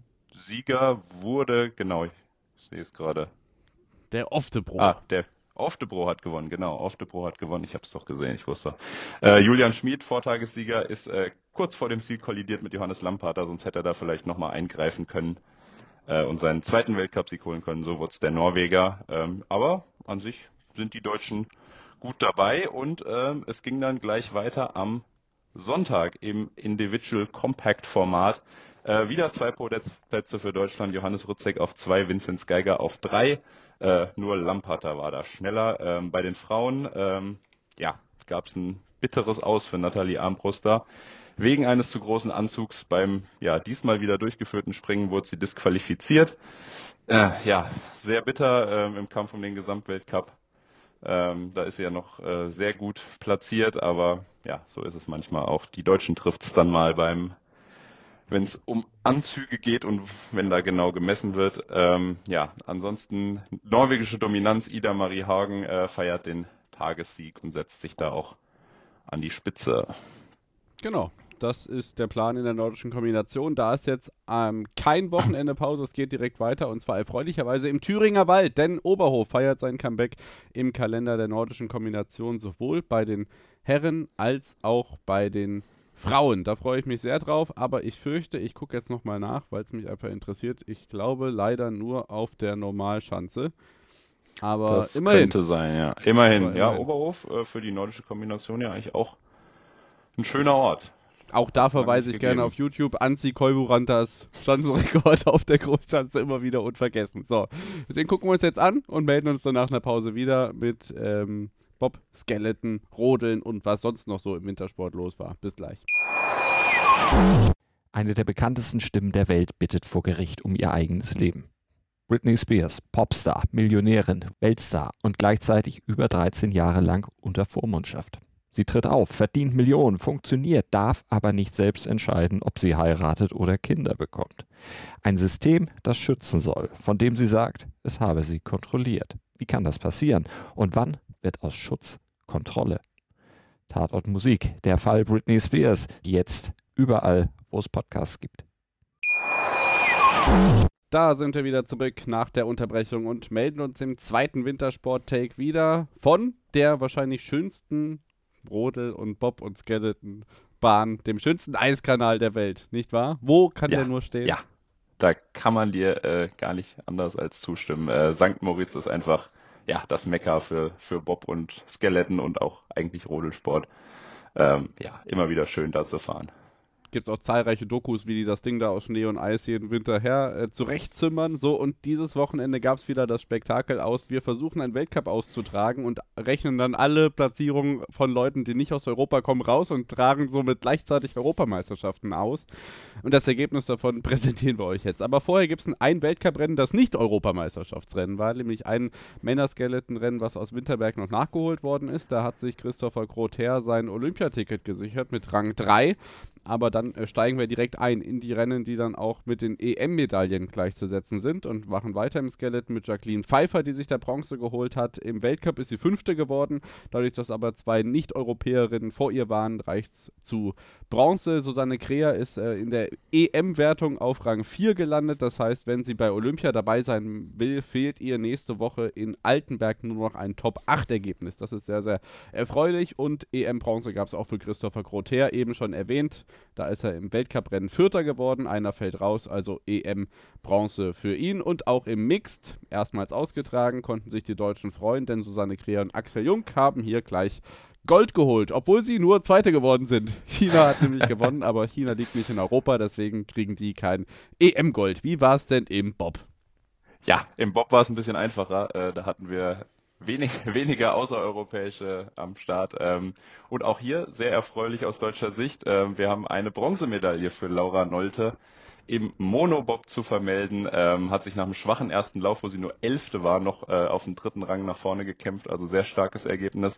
Sieger wurde, genau, ich sehe es gerade. Der Oftebro. Ah, der Oftebro hat gewonnen, genau. Oftebro hat gewonnen, ich habe es doch gesehen, ich wusste. Äh, Julian Schmid, Vortagessieger, ist äh, kurz vor dem Ziel kollidiert mit Johannes Lamperter, sonst hätte er da vielleicht nochmal eingreifen können äh, und seinen zweiten Weltcupsieg holen können. So wurde es der Norweger. Ähm, aber an sich sind die Deutschen gut dabei und ähm, es ging dann gleich weiter am Sonntag im Individual Compact Format. Äh, wieder zwei Podestplätze für Deutschland. Johannes Rydzek auf zwei, Vinzenz Geiger auf drei. Äh, nur Lamperter war da schneller. Ähm, bei den Frauen ähm, ja, gab es ein bitteres Aus für Nathalie Armbruster. Wegen eines zu großen Anzugs beim ja diesmal wieder durchgeführten Springen wurde sie disqualifiziert. Äh, ja, sehr bitter ähm, im Kampf um den Gesamtweltcup. Ähm, da ist sie ja noch äh, sehr gut platziert, aber ja, so ist es manchmal auch. Die Deutschen trifft es dann mal beim, wenn es um Anzüge geht und wenn da genau gemessen wird. Ähm, ja, ansonsten norwegische Dominanz. Ida Marie Hagen äh, feiert den Tagessieg und setzt sich da auch an die Spitze. Genau. Das ist der Plan in der nordischen Kombination. Da ist jetzt ähm, kein Wochenende Pause, es geht direkt weiter und zwar erfreulicherweise im Thüringer Wald, denn Oberhof feiert sein Comeback im Kalender der nordischen Kombination sowohl bei den Herren als auch bei den Frauen. Da freue ich mich sehr drauf, aber ich fürchte, ich gucke jetzt nochmal nach, weil es mich einfach interessiert. Ich glaube leider nur auf der Normalschanze. Aber das immerhin. könnte sein, ja. Immerhin, aber ja. immerhin. Oberhof äh, für die nordische Kombination ja eigentlich auch ein schöner Ort. Auch da Hat's verweise ich nicht gerne gegeben. auf YouTube. Anzi Koivurantas Schanzenrekord auf der Großschanze immer wieder unvergessen. So, den gucken wir uns jetzt an und melden uns dann nach einer Pause wieder mit ähm, Bob, Skeleton, Rodeln und was sonst noch so im Wintersport los war. Bis gleich. Eine der bekanntesten Stimmen der Welt bittet vor Gericht um ihr eigenes Leben. Britney Spears, Popstar, Millionärin, Weltstar und gleichzeitig über dreizehn Jahre lang unter Vormundschaft. Sie tritt auf, verdient Millionen, funktioniert, darf aber nicht selbst entscheiden, ob sie heiratet oder Kinder bekommt. Ein System, das schützen soll, von dem sie sagt, es habe sie kontrolliert. Wie kann das passieren? Und wann wird aus Schutz Kontrolle? Tatort Musik, der Fall Britney Spears, jetzt überall, wo es Podcasts gibt. Da sind wir wieder zurück nach der Unterbrechung und melden uns im zweiten Wintersport-Take wieder von der wahrscheinlich schönsten Rodel- und Bob- und Skeleton-Bahn, dem schönsten Eiskanal der Welt, nicht wahr? Wo kann Ja, der nur stehen? Ja, da kann man dir äh, gar nicht anders als zustimmen. Äh, Sankt Moritz ist einfach ja das Mekka für, für Bob und Skeleton und auch eigentlich Rodelsport. Ähm, ja, immer wieder schön da zu fahren. gibt es auch zahlreiche Dokus, wie die das Ding da aus Schnee und Eis jeden Winter her äh, zurechtzimmern. So, und dieses Wochenende gab es wieder das Spektakel aus. Wir versuchen einen Weltcup auszutragen und rechnen dann alle Platzierungen von Leuten, die nicht aus Europa kommen, raus und tragen somit gleichzeitig Europameisterschaften aus. Und das Ergebnis davon präsentieren wir euch jetzt. Aber vorher gibt es ein, ein Weltcuprennen, das nicht Europameisterschaftsrennen war, nämlich ein Männerskeletonrennen, was aus Winterberg noch nachgeholt worden ist. Da hat sich Christopher Grother sein Olympiaticket gesichert mit Rang drei. Aber dann äh, steigen wir direkt ein in die Rennen, die dann auch mit den E M-Medaillen gleichzusetzen sind und machen weiter im Skeleton mit Jacqueline Pfeiffer, die sich der Bronze geholt hat. Im Weltcup ist sie Fünfte geworden. Dadurch, dass aber zwei Nicht-Europäerinnen vor ihr waren, reicht es zu Bronze. Susanne Kreher ist äh, in der E M-Wertung auf Rang vier gelandet. Das heißt, wenn sie bei Olympia dabei sein will, fehlt ihr nächste Woche in Altenberg nur noch ein Top acht Ergebnis. Das ist sehr, sehr erfreulich. Und E M-Bronze gab es auch für Christopher Grother, eben schon erwähnt. Da ist er im Weltcuprennen Vierter geworden, einer fällt raus, also E M-Bronze für ihn. Und auch im Mixed, erstmals ausgetragen, konnten sich die Deutschen freuen, denn Susanne Kreher und Axel Jung haben hier gleich Gold geholt, obwohl sie nur Zweite geworden sind. China hat nämlich gewonnen, aber China liegt nicht in Europa, deswegen kriegen die kein E M-Gold. Wie war es denn im Bob? Ja, im Bob war es ein bisschen einfacher. Äh, da hatten wir Wenig, weniger Außereuropäische am Start. Ähm, und auch hier sehr erfreulich aus deutscher Sicht. Ähm, wir haben eine Bronzemedaille für Laura Nolte im Monobob zu vermelden. Ähm, hat sich nach einem schwachen ersten Lauf, wo sie nur Elfte war, noch äh, auf den dritten Rang nach vorne gekämpft. Also sehr starkes Ergebnis.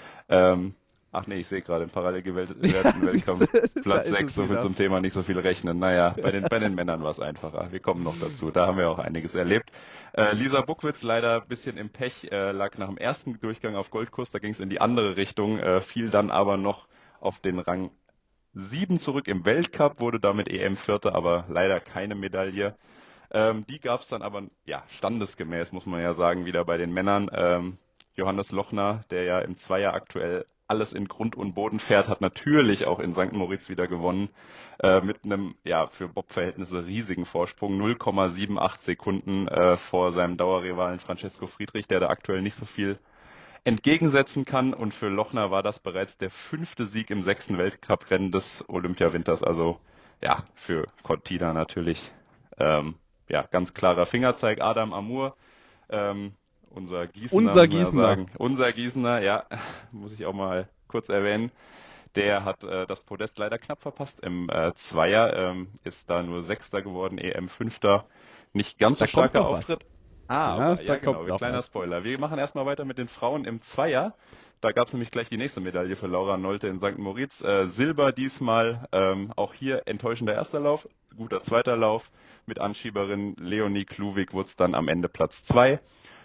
Ähm, Ach nee, ich sehe gerade im parallel gewählten Weltkampf Platz sechs, so viel zum Thema, nicht so viel rechnen. Naja, bei den, bei den Männern war es einfacher. Wir kommen noch dazu, da haben wir auch einiges erlebt. Äh, Lisa Buckwitz leider ein bisschen im Pech, äh, lag nach dem ersten Durchgang auf Goldkurs, da ging es in die andere Richtung, äh, fiel dann aber noch auf den Rang sieben zurück im Weltcup, wurde damit E M-Vierte, aber leider keine Medaille. Ähm, die gab es dann aber, ja, standesgemäß, muss man ja sagen, wieder bei den Männern. Ähm, Johannes Lochner, der ja im Zweier aktuell alles in Grund und Boden fährt, hat natürlich auch in Sankt Moritz wieder gewonnen, äh, mit einem, ja, für Bob-Verhältnisse riesigen Vorsprung, null Komma achtundsiebzig Sekunden äh, vor seinem Dauerrivalen Francesco Friedrich, der da aktuell nicht so viel entgegensetzen kann. Und für Lochner war das bereits der fünfte Sieg im sechsten Weltcuprennen des Olympiawinters. Also ja, für Cortina natürlich ähm, ja, ganz klarer Fingerzeig. Adam Amour, ähm, Unser Gießener, Unser Gießener. Sagen. Unser Gießener, ja, muss ich auch mal kurz erwähnen. Der hat äh, das Podest leider knapp verpasst im äh, Zweier, ähm, ist da nur Sechster geworden, E M Fünfter. Nicht ganz so Da kommt starker noch was. Auftritt. Ah, Ja, aber, ja, da kommt genau, noch kleiner was. Spoiler. Wir machen erstmal weiter mit den Frauen im Zweier. Da gab es nämlich gleich die nächste Medaille für Laura Nolte in Sankt Moritz. Äh, Silber diesmal, ähm, auch hier enttäuschender erster Lauf, guter zweiter Lauf. Mit Anschieberin Leonie Kluwig wurde es dann am Ende Platz zwei.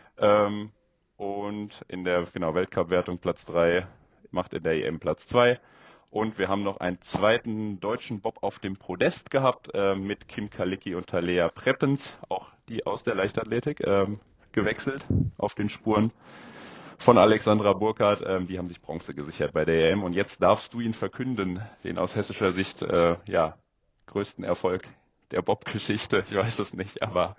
Ähm, und in der genau, Weltcup-Wertung Platz drei, macht in der E M Platz zwei. Und wir haben noch einen zweiten deutschen Bob auf dem Podest gehabt äh, mit Kim Kalicki und Talea Preppens, auch die aus der Leichtathletik, ähm, gewechselt auf den Spuren von Alexandra Burkhardt. Ähm, die haben sich Bronze gesichert bei der E M. Und jetzt darfst du ihn verkünden, den aus hessischer Sicht äh, ja, größten Erfolg der Bob-Geschichte. Ich weiß es nicht, aber...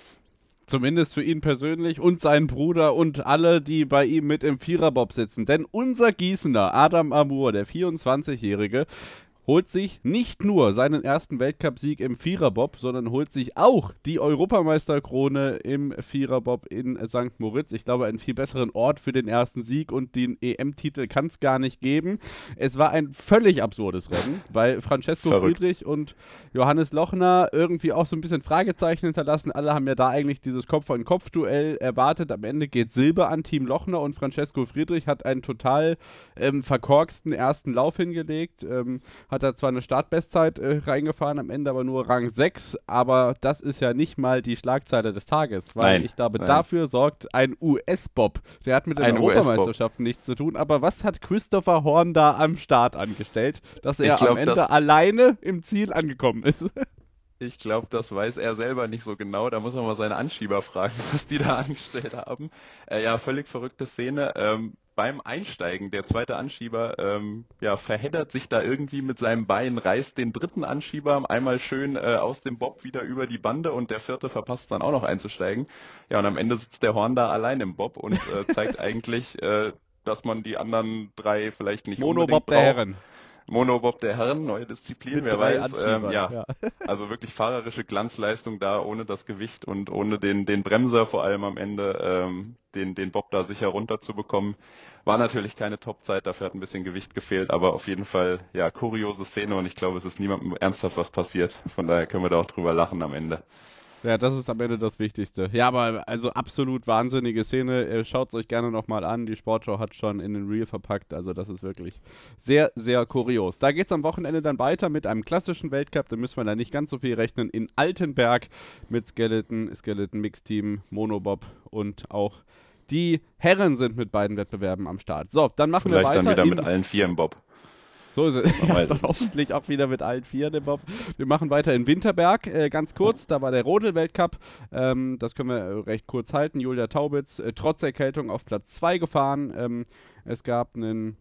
Zumindest für ihn persönlich und seinen Bruder und alle, die bei ihm mit im Viererbob sitzen. Denn unser Gießener Adam Amour, der vierundzwanzigjährige, holt sich nicht nur seinen ersten Weltcupsieg im Viererbob, sondern holt sich auch die Europameisterkrone im Viererbob in Sankt Moritz. Ich glaube, einen viel besseren Ort für den ersten Sieg und den E M-Titel kann es gar nicht geben. Es war ein völlig absurdes Rennen, weil Francesco Verrückt. Friedrich und Johannes Lochner irgendwie auch so ein bisschen Fragezeichen hinterlassen. Alle haben ja da eigentlich dieses Kopf-an-Kopf-Duell erwartet. Am Ende geht Silber an Team Lochner und Francesco Friedrich hat einen total ähm, verkorksten ersten Lauf hingelegt. Ähm, hat er zwar eine Startbestzeit äh, reingefahren, am Ende aber nur Rang sechs, aber das ist ja nicht mal die Schlagzeile des Tages, weil Nein, ich glaube, nein. dafür sorgt ein U S-Bob. Der hat mit den Ein Europameisterschaften nichts zu tun, aber was hat Christopher Horn da am Start angestellt, dass er Ich glaub, am Ende das- alleine im Ziel angekommen ist? Ich glaube, das weiß er selber nicht so genau. Da muss man mal seine Anschieber fragen, was die da angestellt haben. Äh, ja, völlig verrückte Szene. Ähm, beim Einsteigen, der zweite Anschieber, ähm, ja, verheddert sich da irgendwie mit seinem Bein, reißt den dritten Anschieber einmal schön äh, aus dem Bob wieder über die Bande und der vierte verpasst dann auch noch einzusteigen. Ja, und am Ende sitzt der Horn da allein im Bob und äh, zeigt eigentlich, äh, dass man die anderen drei vielleicht nicht Monobob unbedingt der braucht. Herren. Monobob der Herren, neue Disziplin, Mit wer drei weiß. Ähm, Anschiebern, ja. ja. Also wirklich fahrerische Glanzleistung da, ohne das Gewicht und ohne den, den Bremser vor allem am Ende, ähm, den, den Bob da sicher runterzubekommen. War natürlich keine Topzeit, dafür hat ein bisschen Gewicht gefehlt, aber auf jeden Fall, ja, kuriose Szene und ich glaube, es ist niemandem ernsthaft was passiert. Von daher können wir da auch drüber lachen am Ende. Ja, das ist am Ende das Wichtigste. Ja, aber also absolut wahnsinnige Szene. Schaut es euch gerne nochmal an. Die Sportschau hat schon in den Reel verpackt. Also das ist wirklich sehr, sehr kurios. Da geht es am Wochenende dann weiter mit einem klassischen Weltcup. Da müssen wir da nicht ganz so viel rechnen. In Altenberg mit Skeleton, Skeleton Mixteam, Monobob und auch die Herren sind mit beiden Wettbewerben am Start. So, dann machen Vielleicht wir weiter. dann wieder in mit allen vier im Bob. So ist es. Man Ja, weiß dann es nicht. hoffentlich auch wieder mit allen vier, ne, Bob. Wir machen weiter in Winterberg. Äh, ganz kurz, da war der Rodel-Weltcup. Ähm, das können wir äh, recht kurz halten. Julia Taubitz äh, trotz Erkältung auf Platz zwei gefahren. Ähm, es gab einen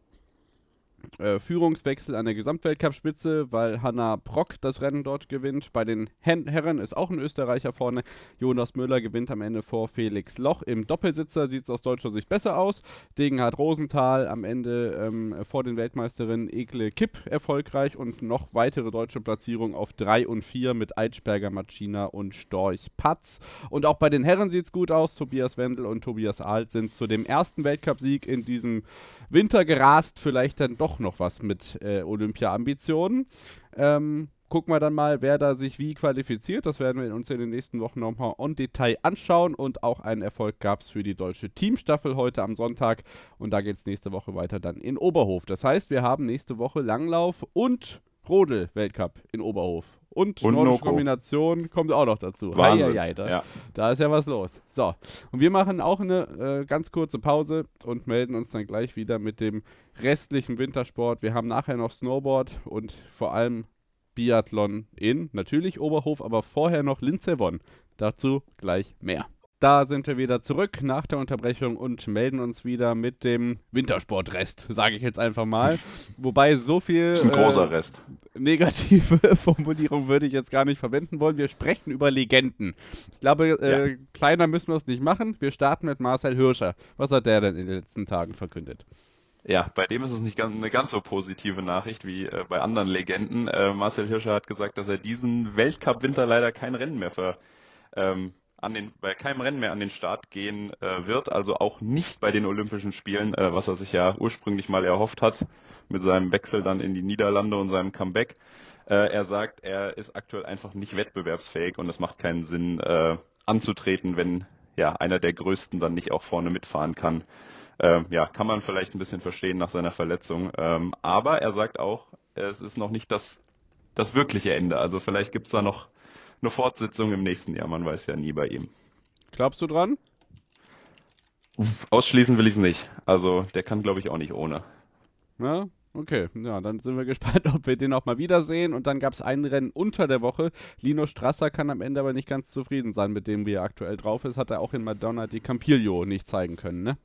äh, Führungswechsel an der Gesamtweltcup-Spitze, weil Hanna Brock das Rennen dort gewinnt. Bei den Hen- Herren ist auch ein Österreicher vorne. Jonas Müller gewinnt am Ende vor Felix Loch. Im Doppelsitzer sieht es aus deutscher Sicht besser aus. Degenhard Rosenthal am Ende ähm, vor den Weltmeisterinnen Ekle Kipp erfolgreich und noch weitere deutsche Platzierungen auf drei und vier mit Eitschberger, Macina und Storch Patz. Und auch bei den Herren sieht es gut aus. Tobias Wendel und Tobias Alt sind zu dem ersten Weltcupsieg in diesem Winter gerast, vielleicht dann doch noch was mit äh, Olympia-Ambitionen. Ähm, gucken wir dann mal, wer da sich wie qualifiziert. Das werden wir uns in den nächsten Wochen nochmal en Detail anschauen. Und auch einen Erfolg gab es für die deutsche Teamstaffel heute am Sonntag. Und da geht es nächste Woche weiter dann in Oberhof. Das heißt, wir haben nächste Woche Langlauf und Rodel-Weltcup in Oberhof. Und, Und nordische Noko. Kombination kommt auch noch dazu. Wahnsinn. Hei, hei, hei, da, Ja. da ist ja was los. So, und wir machen auch eine äh, ganz kurze Pause und melden uns dann gleich wieder mit dem restlichen Wintersport. Wir haben nachher noch Snowboard und vor allem Biathlon in, natürlich Oberhof, aber vorher noch Lindsey-Vonn. Dazu gleich mehr. Da sind wir wieder zurück nach der Unterbrechung und melden uns wieder mit dem Wintersportrest, sage ich jetzt einfach mal. Wobei so viel Das ist ein großer äh, Rest. negative Formulierung würde ich jetzt gar nicht verwenden wollen. Wir sprechen über Legenden. Ich glaube, äh, Ja. kleiner müssen wir es nicht machen. Wir starten mit Marcel Hirscher. Was hat der denn in den letzten Tagen verkündet? Ja, bei dem ist es nicht ganz, eine ganz so positive Nachricht wie äh, bei anderen Legenden. Äh, Marcel Hirscher hat gesagt, dass er diesen Weltcup-Winter leider kein Rennen mehr ver, ähm, an den, bei keinem Rennen mehr an den Start gehen äh, wird, also auch nicht bei den Olympischen Spielen, äh, was er sich ja ursprünglich mal erhofft hat, mit seinem Wechsel dann in die Niederlande und seinem Comeback. Äh, er sagt, er ist aktuell einfach nicht wettbewerbsfähig und es macht keinen Sinn, äh, anzutreten, wenn ja einer der Größten dann nicht auch vorne mitfahren kann. Ähm, ja, kann man vielleicht ein bisschen verstehen nach seiner Verletzung. Ähm, aber er sagt auch, es ist noch nicht das, das wirkliche Ende. Also vielleicht gibt's da noch eine Fortsetzung im nächsten Jahr. Man weiß ja nie bei ihm. Glaubst du dran? Ausschließen will ich es nicht. Also der kann, glaube ich, auch nicht ohne. Ja, okay. Ja, dann sind wir gespannt, ob wir den auch mal wiedersehen. Und dann gab es ein Rennen unter der Woche. Lino Strasser kann am Ende aber nicht ganz zufrieden sein mit dem, wie er aktuell drauf ist. Hat er auch in Madonna di Campiglio nicht zeigen können, ne?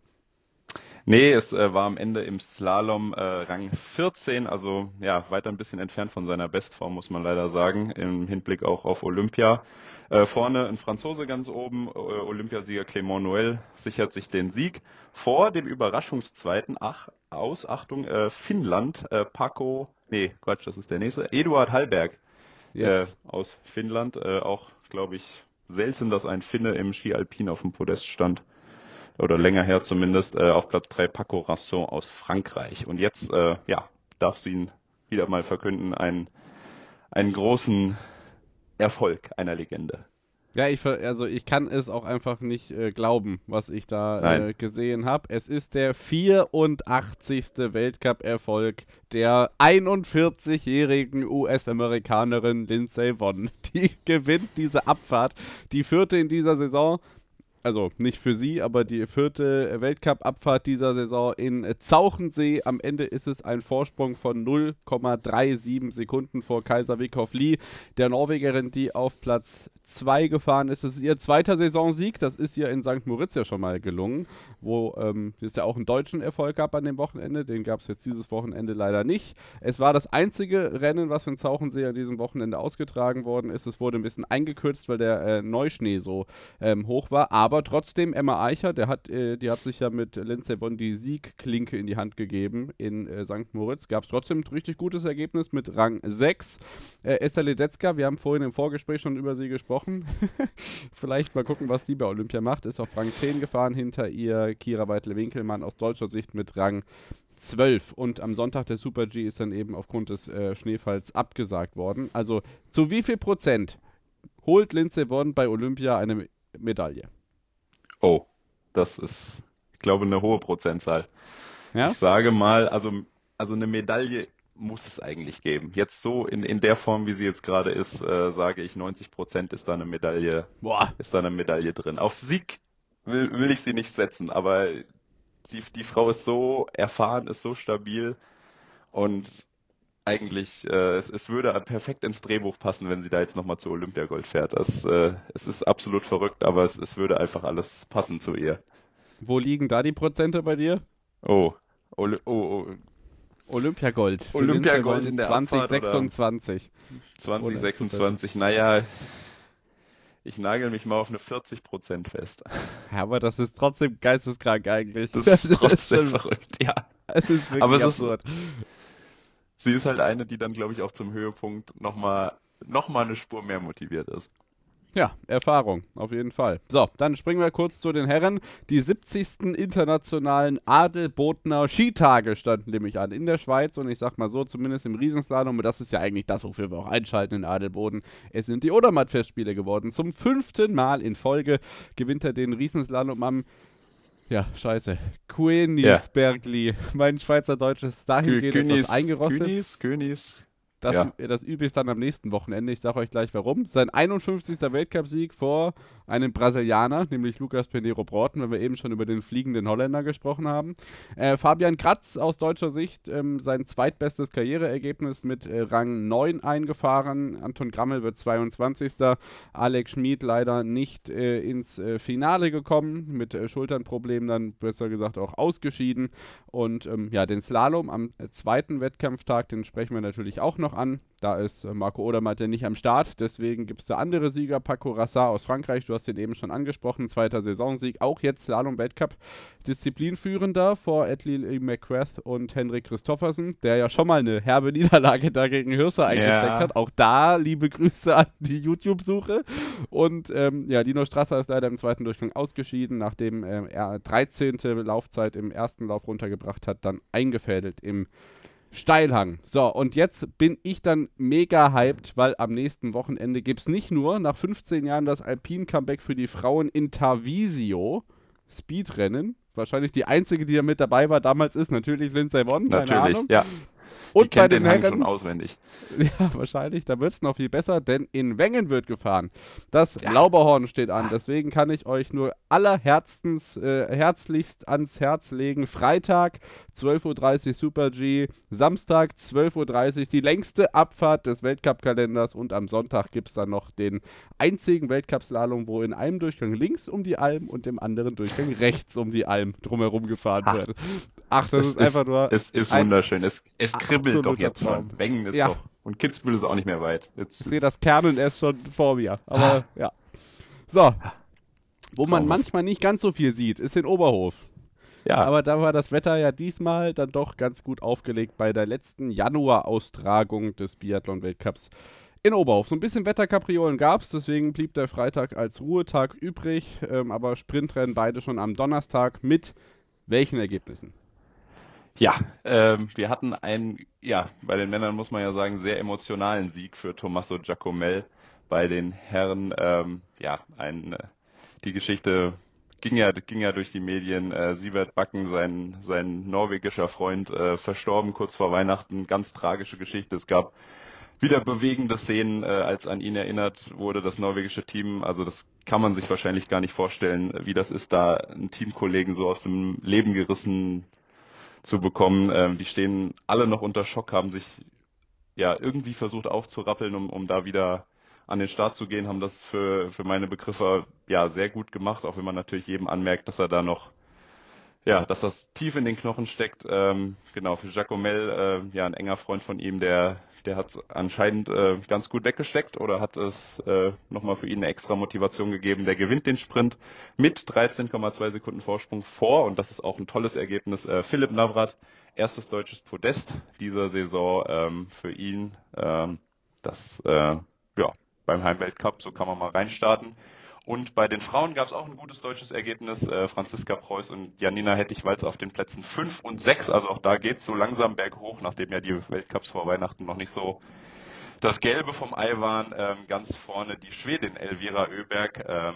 Nee, es äh, war am Ende im Slalom äh, Rang vierzehn, also ja, weiter ein bisschen entfernt von seiner Bestform, muss man leider sagen, im Hinblick auch auf Olympia. Äh, vorne ein Franzose ganz oben, äh, Olympiasieger Clément Noël sichert sich den Sieg vor dem Überraschungszweiten, ach, aus, Achtung, äh, Finnland, äh, Paco, nee, Quatsch, das ist der nächste, Eduard Hallberg Yes. äh, aus Finnland, äh, auch, glaube ich, selten, dass ein Finne im Ski Alpin auf dem Podest stand. Oder länger her zumindest, äh, auf Platz drei Paco Rasson aus Frankreich. Und jetzt, äh, ja, darfst du ihn wieder mal verkünden, einen, einen großen Erfolg einer Legende. Ja, ich, ver- also ich kann es auch einfach nicht äh, glauben, was ich da Nein. äh, gesehen habe. Es ist der vierundachtzigste Weltcup-Erfolg der einundvierzigjährigen U S-Amerikanerin Lindsey Vonn. Die gewinnt diese Abfahrt, die vierte in dieser Saison. Also nicht für sie, aber die vierte Weltcup-Abfahrt dieser Saison in Zauchensee. Am Ende ist es ein Vorsprung von null Komma siebenunddreißig Sekunden vor Kajsa Wickhoff Lie, der Norwegerin, die auf Platz zwei gefahren ist. Das ist ihr zweiter Saisonsieg. Das ist ihr in Sankt Moritz ja schon mal gelungen, wo ähm, es ja auch einen deutschen Erfolg gab an dem Wochenende. Den gab es jetzt dieses Wochenende leider nicht. Es war das einzige Rennen, was in Zauchensee an diesem Wochenende ausgetragen worden ist. Es wurde ein bisschen eingekürzt, weil der äh, Neuschnee so ähm, hoch war. Aber Aber trotzdem, Emma Eicher, der hat, äh, die hat sich ja mit Lindsey Vonn die Siegklinke in die Hand gegeben in äh, Sankt Moritz. Gab es trotzdem ein richtig gutes Ergebnis mit Rang sechs. Äh, Esther Ledetzka, wir haben vorhin im Vorgespräch schon über sie gesprochen. Vielleicht mal gucken, was die bei Olympia macht. Ist auf Rang zehn gefahren, hinter ihr Kira Weidle-Winkelmann aus deutscher Sicht mit Rang zwölf. Und am Sonntag der Super-G ist dann eben aufgrund des äh, Schneefalls abgesagt worden. Also zu wie viel Prozent holt Lindsey Vonn bei Olympia eine Medaille? Oh, das ist, ich glaube, eine hohe Prozentzahl. Ja? Ich sage mal, also, also eine Medaille muss es eigentlich geben. Jetzt so in, in der Form, wie sie jetzt gerade ist, äh, sage ich, neunzig Prozent ist da eine Medaille, Boah. ist da eine Medaille drin. Auf Sieg will, will ich sie nicht setzen, aber die, die Frau ist so erfahren, ist so stabil und eigentlich, äh, es, es würde perfekt ins Drehbuch passen, wenn sie da jetzt nochmal zu Olympiagold fährt. Das, äh, es ist absolut verrückt, aber es, es würde einfach alles passen zu ihr. Wo liegen da die Prozente bei dir? Oh, Oli- oh, oh. Olympiagold. für Olympiagold Lindsey Vonn in der zwanzig Abfahrt oder- sechsundzwanzig. zwanzig Oder sechsundzwanzig, naja, ich nagel mich mal auf eine vierzig Prozent fest. Ja, aber das ist trotzdem geisteskrank eigentlich. Das ist trotzdem schon- verrückt, ja. Es ist wirklich Aber es ist- absurd. Sie ist halt eine, die dann, glaube ich, auch zum Höhepunkt nochmal noch mal eine Spur mehr motiviert ist. Ja, Erfahrung, auf jeden Fall. So, dann springen wir kurz zu den Herren. Die siebzigsten internationalen Adelbodner Skitage standen nämlich an in der Schweiz und ich sag mal so, zumindest im Riesenslalom, und das ist ja eigentlich das, wofür wir auch einschalten in Adelboden. Es sind die Odermatt-Festspiele geworden. Zum fünften Mal in Folge gewinnt er den Riesenslalom am, ja, scheiße, Königsbergli. Mein Schweizerdeutsch ist dahingehend etwas eingerostet. Königs, Königs. Das, Ja. das übe ich dann am nächsten Wochenende. Ich sage euch gleich warum. Sein einundfünfzigster Weltcupsieg vor einem Brasilianer, nämlich Lucas Pinheiro Broughton, wenn wir eben schon über den fliegenden Holländer gesprochen haben. Äh, Fabian Kratz aus deutscher Sicht ähm, sein zweitbestes Karriereergebnis mit äh, Rang neun eingefahren. Anton Grammel wird zweiundzwanzigster Alex Schmid leider nicht äh, ins äh, Finale gekommen, mit äh, Schulternproblemen dann besser gesagt auch ausgeschieden. Und ähm, ja, den Slalom am äh, zweiten Wettkampftag, den sprechen wir natürlich auch noch an. Da ist äh, Marco Odermatt ja nicht am Start, deswegen gibt es da andere Sieger. Paco Rassat aus Frankreich, du hast den eben schon angesprochen, zweiter Saisonsieg, auch jetzt Slalom-Weltcup. Disziplinführender vor Edley McGrath und Henrik Christoffersen, der ja schon mal eine herbe Niederlage da gegen Hirscher eingesteckt Ja. hat. Auch da liebe Grüße an die YouTube-Suche. Und ähm, ja, Dino Strasser ist leider im zweiten Durchgang ausgeschieden, nachdem ähm, er dreizehnte Laufzeit im ersten Lauf runtergebracht hat, dann eingefädelt im Steilhang. So, und jetzt bin ich dann mega hyped, weil am nächsten Wochenende gibt es nicht nur nach fünfzehn Jahren das Alpin-Comeback für die Frauen in Tarvisio Speedrennen. Wahrscheinlich die einzige, die da mit dabei war damals, ist natürlich Lindsey Vonn, keine Natürlich, Ahnung. ja. Und Die bei kennt den den Hang Herren, schon auswendig. ja, wahrscheinlich, da wird es noch viel besser, denn in Wengen wird gefahren. Das Ja. Lauberhorn steht an, deswegen kann ich euch nur allerherzens, äh, herzlichst ans Herz legen. Freitag, zwölf Uhr dreißig Super-G, Samstag, zwölf Uhr dreißig die längste Abfahrt des Weltcup-Kalenders und am Sonntag gibt es dann noch den einzigen Weltcup-Slalom, wo in einem Durchgang links um die Alm und im anderen Durchgang rechts um die Alm drumherum gefahren Ach. wird. Ach, das Es ist einfach nur... Es ist ein wunderschön. Es, es kribbelt doch absoluter jetzt Traum. schon. Wengen ist Ja. doch. Und Kitzbühel ist auch nicht mehr weit. Jetzt, Ich sehe das Kernen erst schon vor mir. Aber ja. So. Wo man Traumhaft. manchmal nicht ganz so viel sieht, ist in Oberhof. Ja, Aber da war das Wetter ja diesmal dann doch ganz gut aufgelegt bei der letzten Januar-Austragung des Biathlon-Weltcups in Oberhof. So ein bisschen Wetterkapriolen gab es, deswegen blieb der Freitag als Ruhetag übrig. Ähm, aber Sprintrennen beide schon am Donnerstag mit welchen Ergebnissen? ja ähm, wir hatten einen, ja, bei den Männern muss man ja sagen, sehr emotionalen Sieg für Tommaso Giacomel. Bei den Herren, ähm, ja, ein, äh, die Geschichte ging ja, ging ja durch die Medien. Äh, Sivert Bakken, sein, sein norwegischer Freund, äh, verstorben kurz vor Weihnachten. Ganz tragische Geschichte. Es gab wieder bewegende Szenen, äh, als an ihn erinnert wurde, das norwegische Team. Also das kann man sich wahrscheinlich gar nicht vorstellen, wie das ist, da einen Teamkollegen so aus dem Leben gerissen zu bekommen. Ähm, die stehen alle noch unter Schock, haben sich ja irgendwie versucht aufzurappeln, um, um da wieder an den Start zu gehen, haben das für, für meine Begriffe ja sehr gut gemacht, auch wenn man natürlich jedem anmerkt, dass er da noch Ja, dass das tief in den Knochen steckt. Ähm, genau, für Jacomel, äh, ja, ein enger Freund von ihm, der, der hat es anscheinend äh, ganz gut weggesteckt oder hat es äh, nochmal für ihn eine extra Motivation gegeben. Der gewinnt den Sprint mit dreizehn Komma zwei Sekunden Vorsprung vor und das ist auch ein tolles Ergebnis. Äh, Philipp Navrat, erstes deutsches Podest dieser Saison ähm, für ihn. Ähm, das, äh, ja, beim Heimweltcup, so kann man mal reinstarten. Und bei den Frauen gab es auch ein gutes deutsches Ergebnis. Äh, Franziska Preuß und Janina Hettich-Walz auf den Plätzen fünf und sechs. Also auch da geht es so langsam berghoch, nachdem ja die Weltcups vor Weihnachten noch nicht so das Gelbe vom Ei waren. Ähm, ganz vorne die Schwedin Elvira Öberg ähm,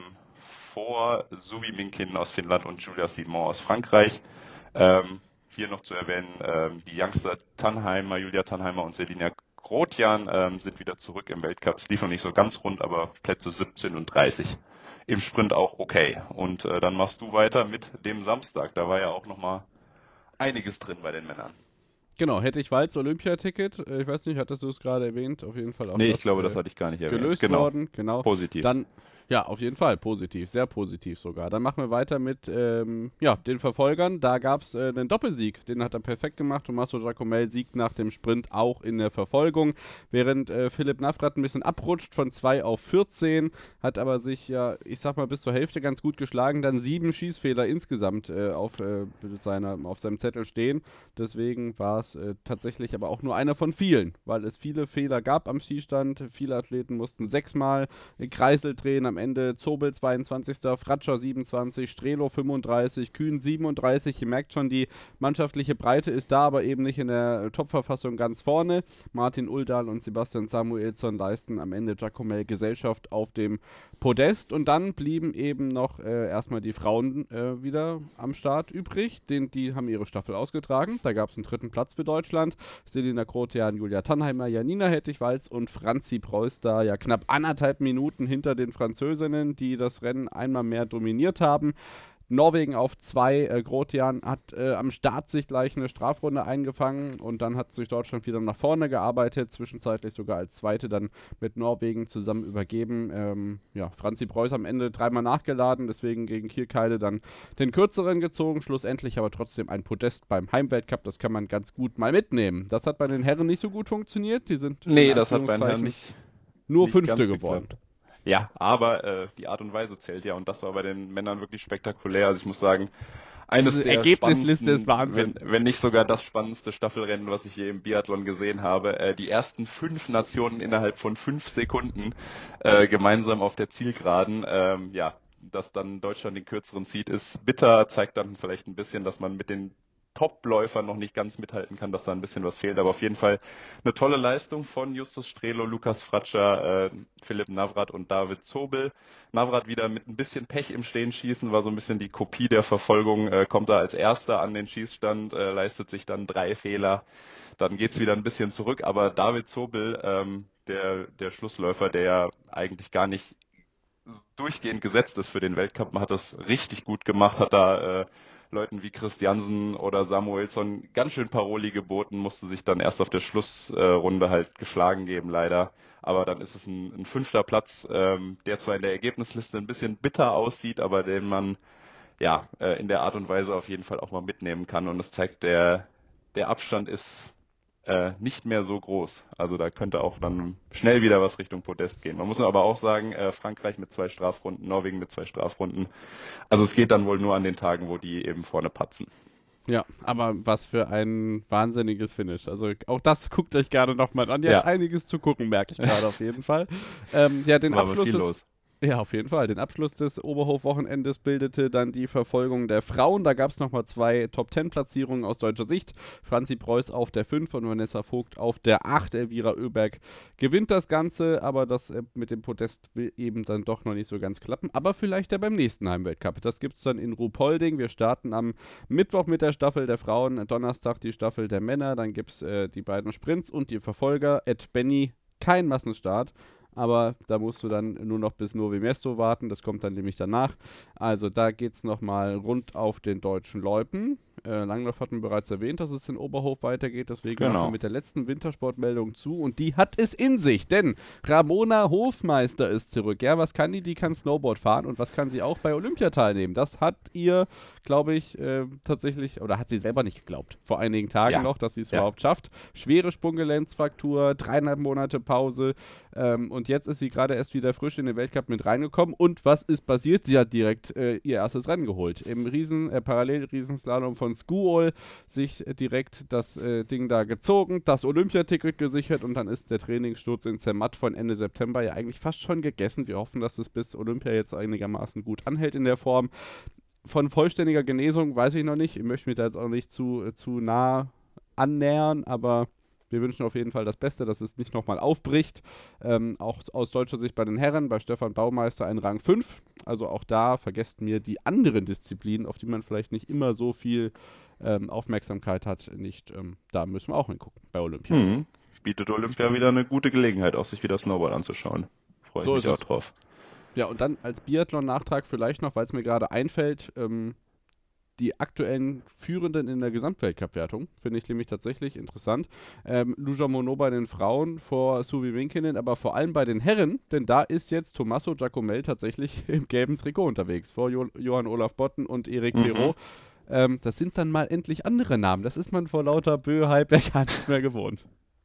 vor Suvi Minkin aus Finnland und Julia Simon aus Frankreich. Ähm, hier noch zu erwähnen, ähm, die Youngster Tannheimer, Julia Tannheimer und Selina Grotian ähm, sind wieder zurück im Weltcup. Es lief noch nicht so ganz rund, aber Plätze siebzehn und dreißig. Im Sprint auch okay. Und äh, dann machst du weiter mit dem Samstag. Da war ja auch nochmal einiges drin bei den Männern. Genau, hätte ich Walz Olympiaticket, äh, ich weiß nicht, hattest du es gerade erwähnt, auf jeden Fall auch Nee, das, ich glaube, äh, das hatte ich gar nicht erwähnt. gelöst Genau. worden, genau. Positiv. Dann, ja, auf jeden Fall positiv, sehr positiv sogar. Dann machen wir weiter mit ähm, ja, den Verfolgern. Da gab es äh, einen Doppelsieg, den hat er perfekt gemacht. Tommaso Jacomel siegt nach dem Sprint auch in der Verfolgung, während äh, Philipp Navrat ein bisschen abrutscht von zwei auf vierzehn, hat aber sich ja, ich sag mal, bis zur Hälfte ganz gut geschlagen, dann sieben Schießfehler insgesamt äh, auf, äh, seiner, auf seinem Zettel stehen. Deswegen war es äh, tatsächlich aber auch nur einer von vielen, weil es viele Fehler gab am Schießstand. Viele Athleten mussten sechsmal Kreisel drehen. Am Ende Zobel zweiundzwanzigster Fratscher siebenundzwanzig, Strelo fünfunddreißig, Kühn siebenunddreißig. Ihr merkt schon, die mannschaftliche Breite ist da, aber eben nicht in der Topverfassung ganz vorne. Martin Uldal und Sebastian Samuelsson leisten am Ende Jacomel Gesellschaft auf dem Podest. Und dann blieben eben noch äh, erstmal die Frauen äh, wieder am Start übrig. Den, die haben ihre Staffel ausgetragen. Da gab es einen dritten Platz für Deutschland. Selina Grotian, Julia Tannheimer, Janina Hettich-Walz und Franzi Preuß da ja knapp anderthalb Minuten hinter den Französinnen, die das Rennen einmal mehr dominiert haben. Norwegen auf zwei, äh, Grotian hat äh, am Start sich gleich eine Strafrunde eingefangen und dann hat sich Deutschland wieder nach vorne gearbeitet, zwischenzeitlich sogar als Zweite dann mit Norwegen zusammen übergeben. Ähm, ja, Franzi Preuß am Ende dreimal nachgeladen, deswegen gegen Kierkeide dann den kürzeren gezogen, schlussendlich aber trotzdem ein Podest beim Heimweltcup, das kann man ganz gut mal mitnehmen. Das hat bei den Herren nicht so gut funktioniert, die sind Nee, das hat bei den Herren nicht nur nicht Fünfte ganz geworden. geklappt. Ja, aber äh, die Art und Weise zählt ja und das war bei den Männern wirklich spektakulär. Also ich muss sagen, eines Diese der Ergebnisliste ist spannendsten, Wahnsinn. wenn, wenn nicht sogar das spannendste Staffelrennen, was ich je im Biathlon gesehen habe. Äh, die ersten fünf Nationen innerhalb von fünf Sekunden äh, gemeinsam auf der Zielgeraden. Ähm, ja, dass dann Deutschland den kürzeren zieht, ist bitter, zeigt dann vielleicht ein bisschen, dass man mit den Top-Läufer noch nicht ganz mithalten kann, dass da ein bisschen was fehlt. Aber auf jeden Fall eine tolle Leistung von Justus Strelo, Lukas Fratscher, äh, Philipp Navrat und David Zobel. Navrat wieder mit ein bisschen Pech im Stehenschießen, war so ein bisschen die Kopie der Verfolgung, äh, kommt da als Erster an den Schießstand, äh, leistet sich dann drei Fehler. Dann geht's wieder ein bisschen zurück. Aber David Zobel, ähm, der, der Schlussläufer, der ja eigentlich gar nicht durchgehend gesetzt ist für den Weltcup, hat das richtig gut gemacht, hat da äh, Leuten wie Christiansen oder Samuelsson ganz schön Paroli geboten, musste sich dann erst auf der Schlussrunde äh, halt geschlagen geben, leider. Aber dann ist es ein, ein fünfter Platz, ähm, der zwar in der Ergebnisliste ein bisschen bitter aussieht, aber den man ja äh, in der Art und Weise auf jeden Fall auch mal mitnehmen kann. Und es zeigt, der, der Abstand ist äh, nicht mehr so groß. Also da könnte auch dann schnell wieder was Richtung Podest gehen. Man muss aber auch sagen, äh, Frankreich mit zwei Strafrunden, Norwegen mit zwei Strafrunden. Also es geht dann wohl nur an den Tagen, wo die eben vorne patzen. Ja, aber was für ein wahnsinniges Finish. Also auch das guckt euch gerne nochmal an. Ihr Ja. habt einiges zu gucken, merke ich gerade auf jeden Fall. Ähm, ja, den War aber Abschluss viel des, los. Ja, auf jeden Fall. Den Abschluss des Oberhof-Wochenendes bildete dann die Verfolgung der Frauen. Da gab es nochmal zwei Top-Zehn-Platzierungen aus deutscher Sicht. Franzi Preuß auf der fünf und Vanessa Vogt auf der acht. Elvira Öberg gewinnt das Ganze, aber das äh, mit dem Podest will eben dann doch noch nicht so ganz klappen. Aber vielleicht ja beim nächsten Heimweltcup. Das gibt es dann in Ruhpolding. Wir starten am Mittwoch mit der Staffel der Frauen, Donnerstag die Staffel der Männer. Dann gibt es äh, die beiden Sprints und die Verfolger. Ed Benny, kein Massenstart. Aber da musst du dann nur noch bis Novi Mesto warten, das kommt dann nämlich danach. Also da geht es nochmal rund auf den deutschen Loipen. Äh, Langlauf hatten wir bereits erwähnt, dass es in Oberhof weitergeht, deswegen Genau. machen wir mit der letzten Wintersportmeldung zu und die hat es in sich, denn Ramona Hofmeister ist zurück. Ja, was kann die? Die kann Snowboard fahren und was kann sie auch bei Olympia teilnehmen? Das hat ihr, glaube ich, äh, tatsächlich, oder hat sie selber nicht geglaubt, vor einigen Tagen Ja. noch, dass sie es Ja. überhaupt schafft. Schwere Sprunggelenksfraktur, dreieinhalb Monate Pause ähm, und jetzt ist sie gerade erst wieder frisch in den Weltcup mit reingekommen und was ist passiert? Sie hat direkt äh, ihr erstes Rennen geholt. Im Riesen, äh, Parallel-Riesenslalom von Skuol sich äh, direkt das äh, Ding da gezogen, das Olympiaticket gesichert und dann ist der Trainingssturz in Zermatt von Ende September ja eigentlich fast schon gegessen. Wir hoffen, dass es bis Olympia jetzt einigermaßen gut anhält in der Form. Von vollständiger Genesung weiß ich noch nicht. Ich möchte mich da jetzt auch nicht zu, äh, zu nah annähern, aber wir wünschen auf jeden Fall das Beste, dass es nicht nochmal aufbricht. Ähm, auch aus deutscher Sicht bei den Herren, bei Stefan Baumeister ein Rang fünf. Also auch da vergesst mir die anderen Disziplinen, auf die man vielleicht nicht immer so viel ähm, Aufmerksamkeit hat, nicht. Ähm, da müssen wir auch hingucken bei Olympia. Mhm. Bietet Olympia wieder eine gute Gelegenheit, auch sich wieder Snowboard anzuschauen. Freue ich So mich ist auch es. drauf. Ja, und dann als Biathlon-Nachtrag vielleicht noch, weil es mir gerade einfällt, ähm, die aktuellen Führenden in der Gesamtweltcup-Wertung, finde ich nämlich tatsächlich interessant. Ähm, Luja Monod bei den Frauen vor Suvi Winkinen, aber vor allem bei den Herren, denn da ist jetzt Tommaso Giacomel tatsächlich im gelben Trikot unterwegs, vor jo- Johann Olaf Botten und Eric Mhm. Perrault. Ähm, das sind dann mal endlich andere Namen. Das ist man vor lauter Bö-Hype gar nicht mehr gewohnt.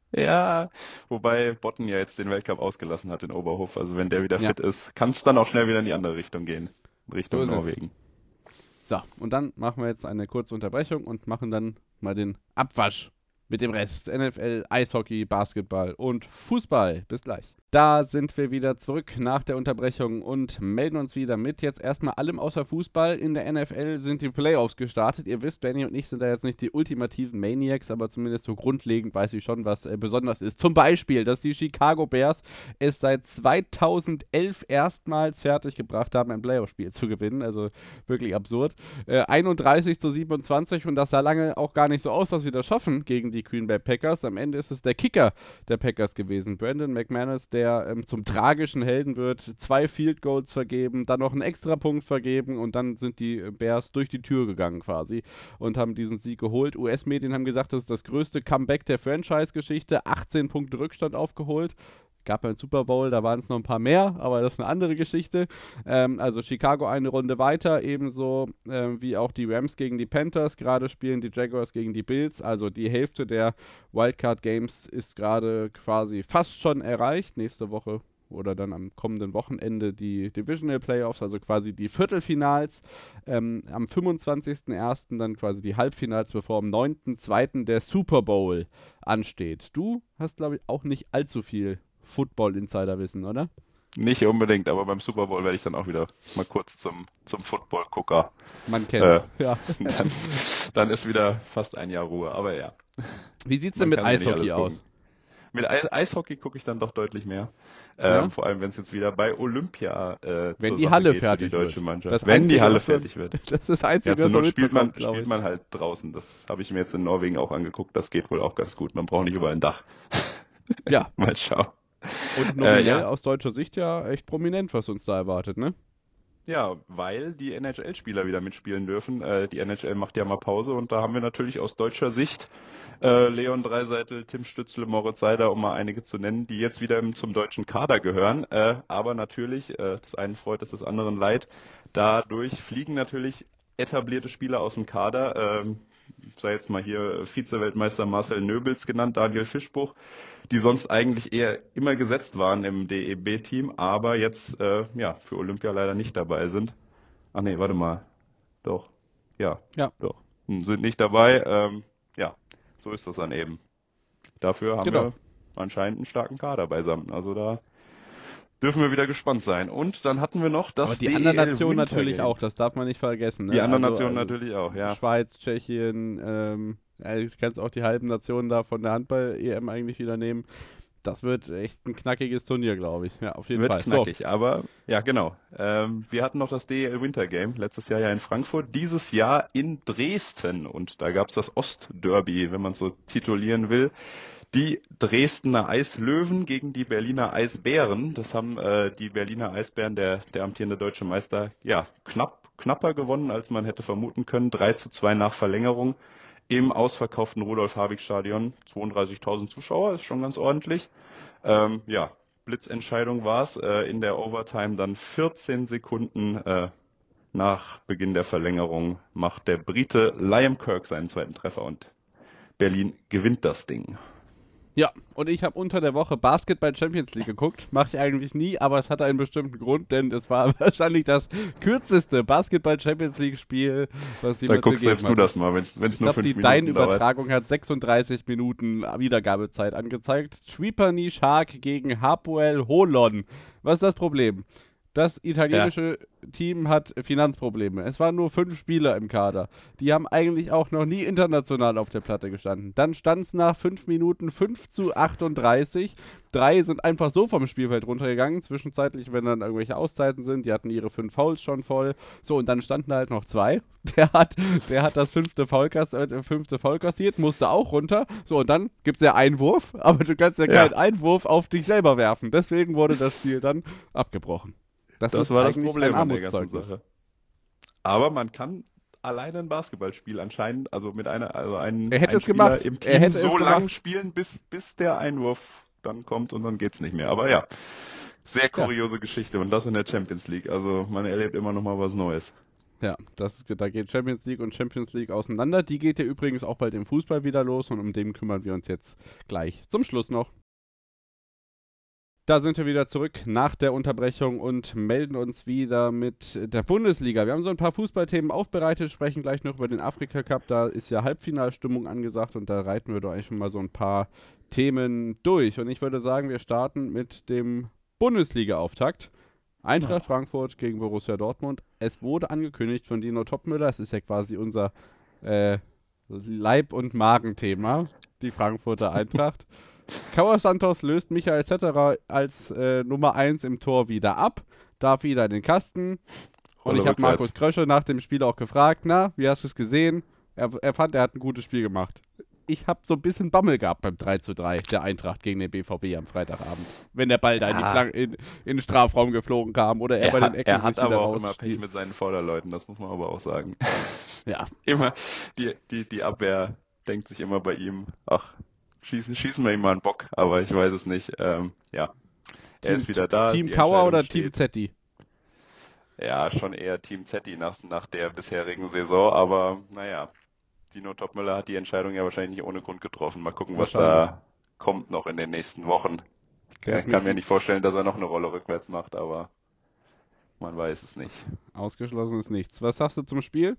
Ja, wobei Botten ja jetzt den Weltcup ausgelassen hat in Oberhof. Also wenn der wieder Ja. fit ist, kann es dann auch schnell wieder in die andere Richtung gehen. Richtung So ist es. Norwegen. So, und dann machen wir jetzt eine kurze Unterbrechung und machen dann mal den Abwasch mit dem Rest. N F L, Eishockey, Basketball und Fußball. Bis gleich. Da sind wir wieder zurück nach der Unterbrechung und melden uns wieder mit jetzt erstmal allem außer Fußball. In der N F L sind die Playoffs gestartet. Ihr wisst, Benny und ich sind da jetzt nicht die ultimativen Maniacs, aber zumindest so grundlegend weiß ich schon, was äh, besonders ist. Zum Beispiel, dass die Chicago Bears es seit zweitausendelf erstmals fertiggebracht haben, ein Playoff-Spiel zu gewinnen. Also wirklich absurd. Äh, einunddreißig zu siebenundzwanzig und das sah lange auch gar nicht so aus, dass sie das schaffen gegen die Green Bay Packers. Am Ende ist es der Kicker der Packers gewesen, Brandon McManus, der ähm, zum tragischen Helden wird, zwei Field Goals vergeben, dann noch einen Extrapunkt vergeben und dann sind die Bears durch die Tür gegangen quasi und haben diesen Sieg geholt. U S-Medien haben gesagt, das ist das größte Comeback der Franchise-Geschichte, achtzehn Punkte Rückstand aufgeholt. Gab einen Super Bowl, da waren es noch ein paar mehr, aber das ist eine andere Geschichte. Ähm, also Chicago eine Runde weiter, ebenso ähm, wie auch die Rams gegen die Panthers. Gerade spielen die Jaguars gegen die Bills. Also die Hälfte der Wildcard Games ist gerade quasi fast schon erreicht. Nächste Woche oder dann am kommenden Wochenende die Divisional Playoffs, also quasi die Viertelfinals. Ähm, am fünfundzwanzigsten ersten dann quasi die Halbfinals, bevor am neunten zweiten der Super Bowl ansteht. Du hast, glaube ich, auch nicht allzu viel Football-Insider-Wissen, oder? Nicht unbedingt, aber beim Super Bowl werde ich dann auch wieder mal kurz zum, zum Football-Gucker. Man kennt's, Äh, ja. Dann, dann ist wieder fast ein Jahr Ruhe, aber ja. Wie sieht's denn Man mit kann ja nicht Eishockey alles aus? Mit Eis Eishockey gucke ich dann doch deutlich mehr. Ja? Ähm, vor allem, wenn es jetzt wieder bei Olympia äh, Wenn zur die Sache Halle geht fertig für die deutsche wird. Mannschaft. Das wenn Einzige, die Halle was man- fertig wird. Das ist das Einzige, Ja, zur was man Not spielt man, mitbekommt, glaub spielt ich. man halt draußen. Das habe ich mir jetzt in Norwegen auch angeguckt. Das geht wohl auch ganz gut. Man braucht nicht überall ein Dach. Ja, Mal schauen. und nominell Äh, ja. aus deutscher Sicht ja echt prominent, was uns da erwartet, ne? Ja, weil die N H L-Spieler wieder mitspielen dürfen. Äh, die N H L macht ja mal Pause und da haben wir natürlich aus deutscher Sicht äh, Leon Dreiseitel, Tim Stützle, Moritz Seider, um mal einige zu nennen, die jetzt wieder im, zum deutschen Kader gehören. Äh, aber natürlich, äh, das einen freut, es des anderen leid. Dadurch fliegen natürlich etablierte Spieler aus dem Kader. Ähm, sei jetzt mal hier Vize-Weltmeister Marcel Nöbels genannt, Daniel Fischbuch, die sonst eigentlich eher immer gesetzt waren im D E B-Team, aber jetzt äh, ja für Olympia leider nicht dabei sind. Ach nee, warte mal. Doch. Ja. Ja. Doch. Hm, Sind nicht dabei. Ähm, ja, so ist das dann eben. Dafür haben Genau. wir anscheinend einen starken Kader beisammen. Also da dürfen wir wieder gespannt sein. Und dann hatten wir noch das Aber die D E L anderen Nationen Winter natürlich Game. auch, das darf man nicht vergessen. Ne? Die anderen Also, Nationen also natürlich auch, ja. Schweiz, Tschechien, ähm, ja, du kannst auch die halben Nationen da von der Handball-E M eigentlich wieder nehmen. Das wird echt ein knackiges Turnier, glaube ich. Ja, auf jeden Wird Fall. knackig, aber ja, genau. Ähm, wir hatten noch das D E L Winter Game, letztes Jahr ja in Frankfurt, dieses Jahr in Dresden und da gab es das Ostderby, wenn man es so titulieren will. Die Dresdner Eislöwen gegen die Berliner Eisbären. Das haben äh, die Berliner Eisbären, der, der amtierende deutsche Meister, ja, knapp, knapper gewonnen, als man hätte vermuten können. drei zu zwei nach Verlängerung im ausverkauften Rudolf-Habig-Stadion. zweiunddreißigtausend Zuschauer, ist schon ganz ordentlich. Ähm, ja, Blitzentscheidung war es. Äh, in der Overtime dann vierzehn Sekunden äh, nach Beginn der Verlängerung macht der Brite Liam Kirk seinen zweiten Treffer und Berlin gewinnt das Ding. Ja, und ich habe unter der Woche Basketball Champions League geguckt. Mache ich eigentlich nie, aber es hatte einen bestimmten Grund, denn es war wahrscheinlich das kürzeste Basketball Champions League Spiel, was Da jemals guckst gegeben selbst hat. du das mal, wenn es nur Ich glaube, fünf die Minuten Dein-Übertragung hat sechsunddreißig Minuten Wiedergabezeit angezeigt. Schwipani Shark gegen Hapoel Holon. Was ist das Problem? Das italienische ja. Team hat Finanzprobleme. Es waren nur fünf Spieler im Kader. Die haben eigentlich auch noch nie international auf der Platte gestanden. Dann stand es nach fünf Minuten fünf zu achtunddreißig. Drei sind einfach so vom Spielfeld runtergegangen. Zwischenzeitlich, wenn dann irgendwelche Auszeiten sind. Die hatten ihre fünf Fouls schon voll. So, und dann standen halt noch zwei. Der hat, der hat das fünfte Foul, kass, äh, fünfte Foul kassiert, musste auch runter. So, und dann gibt es ja Einwurf. Aber du kannst ja, ja keinen Einwurf auf dich selber werfen. Deswegen wurde das Spiel dann abgebrochen. Das, Das ist war das eigentlich Problem ein an der ganzen Armutszeugnis. Sache. Aber man kann alleine ein Basketballspiel anscheinend, also mit einer, also einen, Er hätte einen es gemacht. im Er Team hätte so es lang gemacht. spielen, bis, bis der Einwurf dann kommt und dann geht's nicht mehr. Aber ja, sehr kuriose ja. Geschichte und das in der Champions League. Also man erlebt immer noch mal was Neues. Ja, das, da geht Champions League und Champions League auseinander. Die geht ja übrigens auch bald im Fußball wieder los und um den kümmern wir uns jetzt gleich zum Schluss noch. Da sind wir wieder zurück nach der Unterbrechung und melden uns wieder mit der Bundesliga. Wir haben so ein paar Fußballthemen aufbereitet, sprechen gleich noch über den Afrika Cup. Da ist ja Halbfinalstimmung angesagt und da reiten wir doch eigentlich schon mal so ein paar Themen durch. Und ich würde sagen, wir starten mit dem Bundesliga-Auftakt. Eintracht ja. Frankfurt gegen Borussia Dortmund. Es wurde angekündigt von Dino Topmüller, es ist ja quasi unser äh, Leib- und Magenthema, die Frankfurter Eintracht. Kauer Santos löst Michael Zetterer als äh, Nummer eins im Tor wieder ab, darf wieder in den Kasten. Und ich habe Markus Krösche nach dem Spiel auch gefragt, na, wie hast du es gesehen? Er, er fand, er hat ein gutes Spiel gemacht. Ich habe so ein bisschen Bammel gehabt beim drei zu drei der Eintracht gegen den B V B am Freitagabend. Wenn der Ball da ja. in, die Flank, in, in den Strafraum geflogen kam oder er, er bei hat, den Ecken Er hat sich aber wieder auch raus immer Pech mit seinen Vorderleuten, das muss man aber auch sagen. Ja. Immer, die, die, die Abwehr denkt sich immer bei ihm, ach, schießen, schießen wir ihm mal einen Bock, aber ich weiß es nicht. Ähm, ja, er Team, ist wieder da. Team Kauer oder steht. Team Zetti? Ja, schon eher Team Zetti nach, nach der bisherigen Saison, aber naja, Dino Topmüller hat die Entscheidung ja wahrscheinlich nicht ohne Grund getroffen. Mal gucken, was da kommt noch in den nächsten Wochen. Ich kann, kann mir nicht vorstellen, dass er noch eine Rolle rückwärts macht, aber man weiß es nicht. Ausgeschlossen ist nichts. Was sagst du zum Spiel?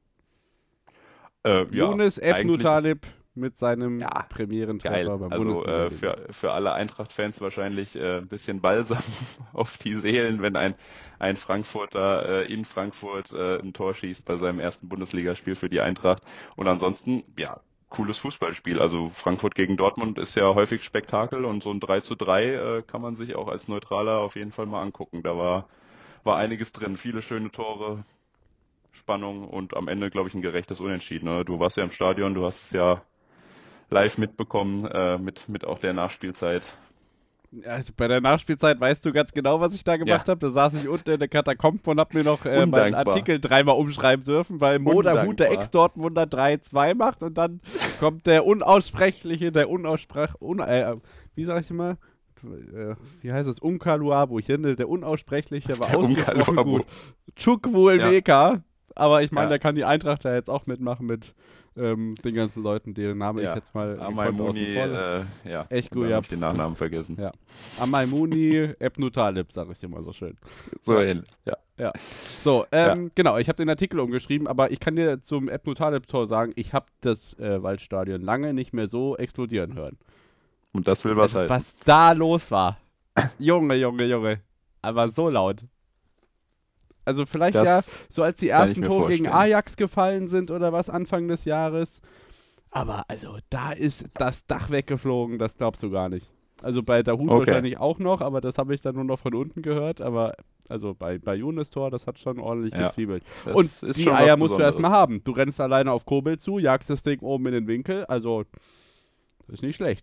Äh, ja, Younes Ebnutalib mit seinem ja, Premierentreffer beim also Bundesliga. Äh, für, für alle Eintracht-Fans wahrscheinlich äh, ein bisschen Balsam auf die Seelen, wenn ein, ein Frankfurter äh, in Frankfurt äh, ein Tor schießt bei seinem ersten Bundesligaspiel für die Eintracht. Und ansonsten, ja, cooles Fußballspiel. Also Frankfurt gegen Dortmund ist ja häufig Spektakel und so ein drei zu drei äh, kann man sich auch als Neutraler auf jeden Fall mal angucken. Da war, war einiges drin, viele schöne Tore, Spannung und am Ende, glaube ich, ein gerechtes Unentschieden. Ne? Du warst ja im Stadion, du hast es ja live mitbekommen, äh, mit, mit auch der Nachspielzeit. Also bei der Nachspielzeit weißt du ganz genau, was ich da gemacht ja. habe. Da saß ich unten in der Katakomben und habe mir noch äh, meinen Artikel dreimal umschreiben dürfen, weil Moda Hut der Ex-Dortmunder drei zwei macht und dann kommt der unaussprechliche, der unaussprech... Un, äh, wie sag ich immer? Äh, wie heißt es? Umkaluabu. Ich finde, der unaussprechliche war ausgesprochen gut. Chukwuemeka. Ja. Aber ich meine, ja. da kann die Eintracht ja jetzt auch mitmachen mit ähm, den ganzen Leuten, deren Namen ja. ich jetzt mal Amaimuni, äh, ja, echt gut, ja. Ich den Nachnamen vergessen. Ja. Amaimuni Ebnutalib, sage ich dir mal so schön. So ähnlich, ja. ja. So, ähm, ja. genau, ich habe den Artikel umgeschrieben, aber ich kann dir zum Ebnutalib-Tor sagen, ich habe das äh, Waldstadion lange nicht mehr so explodieren hören. Und das will was also, heißen. Was da los war. Junge, Junge, Junge. Aber so laut. Also vielleicht das ja, so als die ersten Tore gegen Ajax gefallen sind oder was Anfang des Jahres. Aber also da ist das Dach weggeflogen, das glaubst du gar nicht. Also bei Dahut okay. wahrscheinlich auch noch, aber das habe ich dann nur noch von unten gehört. Aber also bei, bei Younes Tor, das hat schon ordentlich ja, gezwiebelt. Und die Eier musst du erstmal haben. Du rennst alleine auf Kobel zu, jagst das Ding oben in den Winkel. Also das ist nicht schlecht.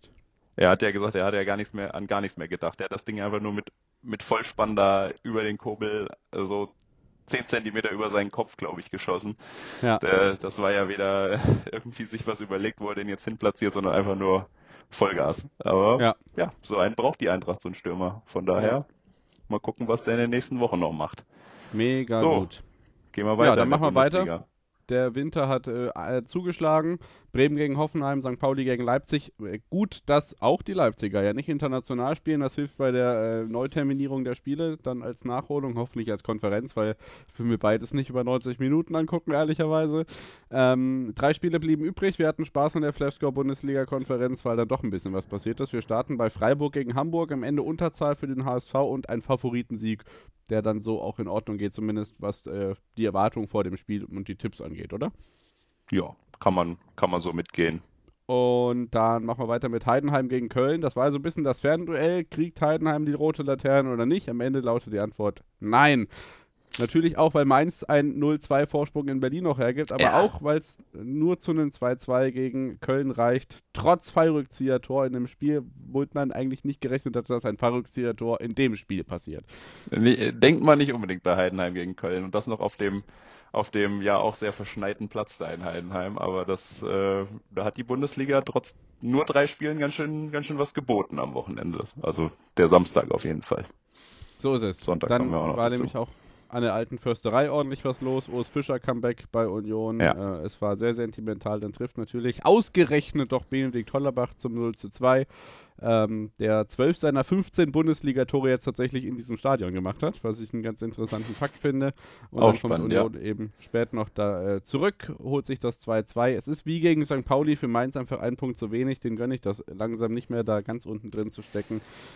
Er hat ja gesagt, er hat ja gar nichts mehr an gar nichts mehr gedacht. Er hat das Ding einfach nur mit, mit Vollspann da über den Kurbel, so also zehn Zentimeter über seinen Kopf, glaube ich, geschossen. Ja. Der, das war ja weder irgendwie sich was überlegt, wo er den jetzt hinplatziert, sondern einfach nur Vollgas. Aber Ja. ja, so einen braucht die Eintracht, so ein Stürmer. Von daher Ja. mal gucken, was der in den nächsten Wochen noch macht. Mega So. gut. Gehen wir weiter. Ja, dann in der machen wir weiter. Bundesliga. Der Winter hat äh, zugeschlagen. Bremen gegen Hoffenheim, Sankt Pauli gegen Leipzig. Äh, gut, dass auch die Leipziger ja nicht international spielen. Das hilft bei der äh, Neuterminierung der Spiele dann als Nachholung, hoffentlich als Konferenz, weil ich will mir beides nicht über neunzig Minuten angucken, ehrlicherweise. Ähm, drei Spiele blieben übrig. Wir hatten Spaß in der Flashscore-Bundesliga-Konferenz, weil dann doch ein bisschen was passiert ist. Wir starten bei Freiburg gegen Hamburg, am Ende Unterzahl für den H S V und ein Favoritensieg, der dann so auch in Ordnung geht, zumindest was äh, die Erwartungen vor dem Spiel und die Tipps angeht, oder? Ja, kann man, kann man so mitgehen. Und dann machen wir weiter mit Heidenheim gegen Köln. Das war so ein bisschen das Fernduell. Kriegt Heidenheim die rote Laterne oder nicht? Am Ende lautet die Antwort nein. Natürlich auch, weil Mainz einen null zwei Vorsprung in Berlin noch hergibt, aber Ja. auch, weil es nur zu einem zwei zwei gegen Köln reicht. Trotz Fallrückzieher-Tor in dem Spiel, womit man eigentlich nicht gerechnet hat, dass ein Fallrückzieher-Tor in dem Spiel passiert. Nee, denkt man nicht unbedingt bei Heidenheim gegen Köln und das noch auf dem auf dem ja auch sehr verschneiten Platz da in Heidenheim, aber das äh, da hat die Bundesliga trotz nur drei Spielen ganz schön ganz schön was geboten am Wochenende. Also der Samstag auf jeden Fall. So ist es. Sonntag Dann kommen wir auch noch war dazu. nämlich auch an der alten Försterei ordentlich was los. Urs Fischer Comeback bei Union. Ja. Äh, es war sehr sentimental. Dann trifft natürlich ausgerechnet doch Benedikt Hollerbach zum null zu zwei, ähm, der zwölf seiner fünfzehn Bundesliga-Tore jetzt tatsächlich in diesem Stadion gemacht hat, was ich einen ganz interessanten Fakt finde. Und Auch dann kommt spannend, Union eben spät noch da äh, zurück, holt sich das zwei zwei. Es ist wie gegen Sankt Pauli, für Mainz einfach ein Punkt zu wenig. Den gönne ich das langsam nicht mehr, da ganz unten drin zu stecken.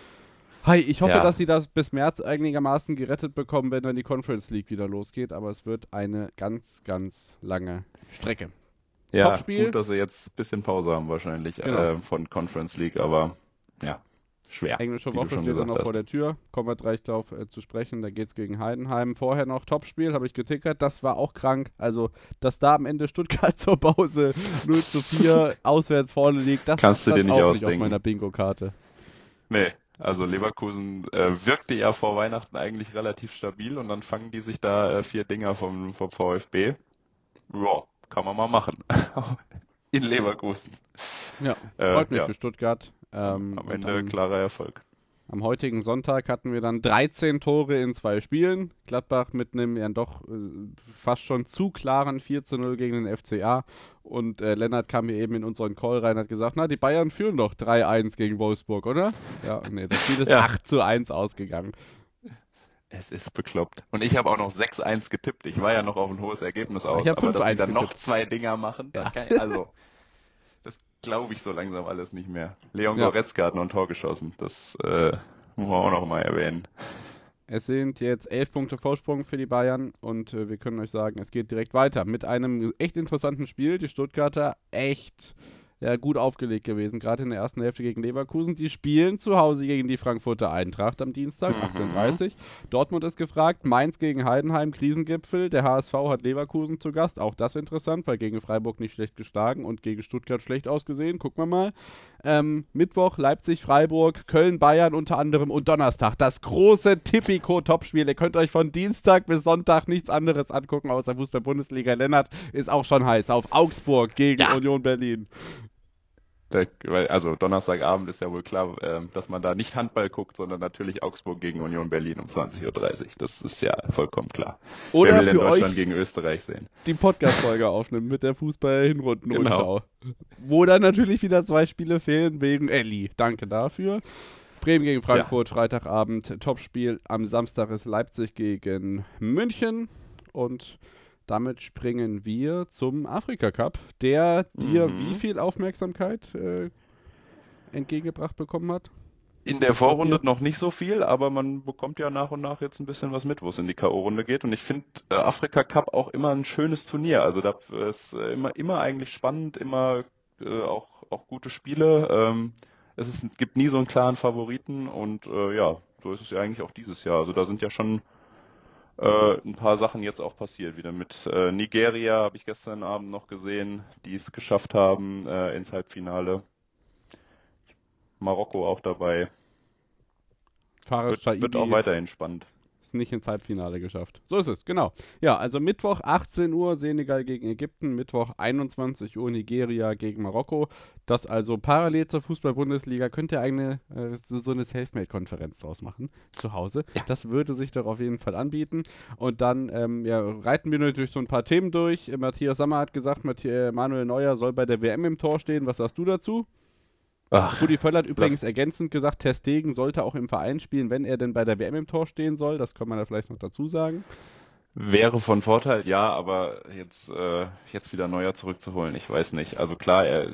Hi, ich hoffe, Ja. dass sie das bis März einigermaßen gerettet bekommen, wenn dann die Conference League wieder losgeht, aber es wird eine ganz, ganz lange Strecke. Ja, Topspiel. gut, dass sie jetzt ein bisschen Pause haben wahrscheinlich Genau. äh, von Conference League, aber ja, schwer. Englische wie du Woche schon steht dann gesagt noch hast. vor der Tür. Kommen wir gleich drauf äh, zu sprechen. Da geht es gegen Heidenheim. Vorher noch Topspiel, habe ich getickert. Das war auch krank. Also, dass da am Ende Stuttgart zur Pause null zu vier auswärts vorne liegt, das Kannst du dir stand nicht auch nicht auf ausdenken. meiner Bingo-Karte. Nee, also Leverkusen äh, wirkte ja vor Weihnachten eigentlich relativ stabil und dann fangen die sich da äh, vier Dinger vom, vom VfB. Ja, kann man mal machen. In Leverkusen. Ja, Äh, freut mich ja. für Stuttgart. Ähm, Am und Ende dann- klarer Erfolg. Am heutigen Sonntag hatten wir dann dreizehn Tore in zwei Spielen. Gladbach mit einem ja doch äh, fast schon zu klaren vier zu null gegen den F C A. Und äh, Lennart kam hier eben in unseren Call rein und hat gesagt, na, die Bayern führen doch drei eins gegen Wolfsburg, oder? Ja, nee, das Spiel ist Ja. acht zu eins ausgegangen. Es ist bekloppt. Und ich habe auch noch sechs eins getippt. Ich war ja noch auf ein hohes Ergebnis aus. Ich hab aber fünf dass die eins dann noch getippt. zwei Dinger machen, das Ja. kann ich, also, das glaube ich so langsam alles nicht mehr. Leon Ja. Goretzka hat noch ein Tor geschossen. Das äh, muss man auch noch mal erwähnen. Es sind jetzt elf Punkte Vorsprung für die Bayern und äh, wir können euch sagen, es geht direkt weiter mit einem echt interessanten Spiel. Die Stuttgarter echt ja, gut aufgelegt gewesen, gerade in der ersten Hälfte gegen Leverkusen. Die spielen zu Hause gegen die Frankfurter Eintracht am Dienstag, Mhm. achtzehn Uhr dreißig. Dortmund ist gefragt, Mainz gegen Heidenheim, Krisengipfel. Der H S V hat Leverkusen zu Gast, auch das interessant, weil gegen Freiburg nicht schlecht geschlagen und gegen Stuttgart schlecht ausgesehen. Gucken wir mal. Ähm, Mittwoch Leipzig, Freiburg, Köln, Bayern unter anderem und Donnerstag das große Tipico-Topspiel. Ihr könnt euch von Dienstag bis Sonntag nichts anderes angucken außer Fußball-Bundesliga. Lennart ist auch schon heiß auf Augsburg gegen Ja. Union Berlin. Der, weil, also Donnerstagabend ist ja wohl klar, ähm, dass man da nicht Handball guckt, sondern natürlich Augsburg gegen Union Berlin um zwanzig Uhr dreißig. Das ist ja vollkommen klar. Oder Wer will denn für Deutschland euch gegen Österreich sehen? die Podcast-Folge aufnimmt mit der Fußball-Hinrunden-Rundschau. Genau. Wo dann natürlich wieder zwei Spiele fehlen wegen Elli. Danke dafür. Bremen gegen Frankfurt, Freitagabend. Topspiel am Samstag ist Leipzig gegen München. Und damit springen wir zum Afrika-Cup, der dir Mhm. wie viel Aufmerksamkeit äh, entgegengebracht bekommen hat? In der Vorrunde noch nicht so viel, aber man bekommt ja nach und nach jetzt ein bisschen was mit, wo es in die K O-Runde geht. Und ich finde äh, Afrika Cup auch immer ein schönes Turnier. Also da ist äh, immer, immer eigentlich spannend, immer äh, auch, auch gute Spiele. Ähm, es ist, es gibt nie so einen klaren Favoriten und äh, ja, so ist es ja eigentlich auch dieses Jahr. Also da sind ja schon äh, ein paar Sachen jetzt auch passiert. Wieder mit äh, Nigeria habe ich gestern Abend noch gesehen, die es geschafft haben äh, ins Halbfinale. Marokko auch dabei. Fares Wird, wird auch weiterhin spannend. Ist nicht ins Halbfinale geschafft. So ist es, genau. Ja, also Mittwoch achtzehn Uhr Senegal gegen Ägypten, Mittwoch einundzwanzig Uhr Nigeria gegen Marokko. Das also parallel zur Fußball-Bundesliga. Könnt ihr eine, äh, so, so eine Selfmade-Konferenz draus machen, zu Hause. Ja. Das würde sich doch auf jeden Fall anbieten. Und dann ähm, ja, reiten wir natürlich so ein paar Themen durch. Matthias Sammer hat gesagt, Mathi- äh, Manuel Neuer soll bei der W M im Tor stehen. Was sagst du dazu? Ach, Rudi Völler hat übrigens ergänzend gesagt, Ter Stegen sollte auch im Verein spielen, wenn er denn bei der W M im Tor stehen soll. Das kann man da vielleicht noch dazu sagen. Wäre von Vorteil, ja, aber jetzt, äh, jetzt wieder Neuer zurückzuholen, ich weiß nicht. Also klar, er,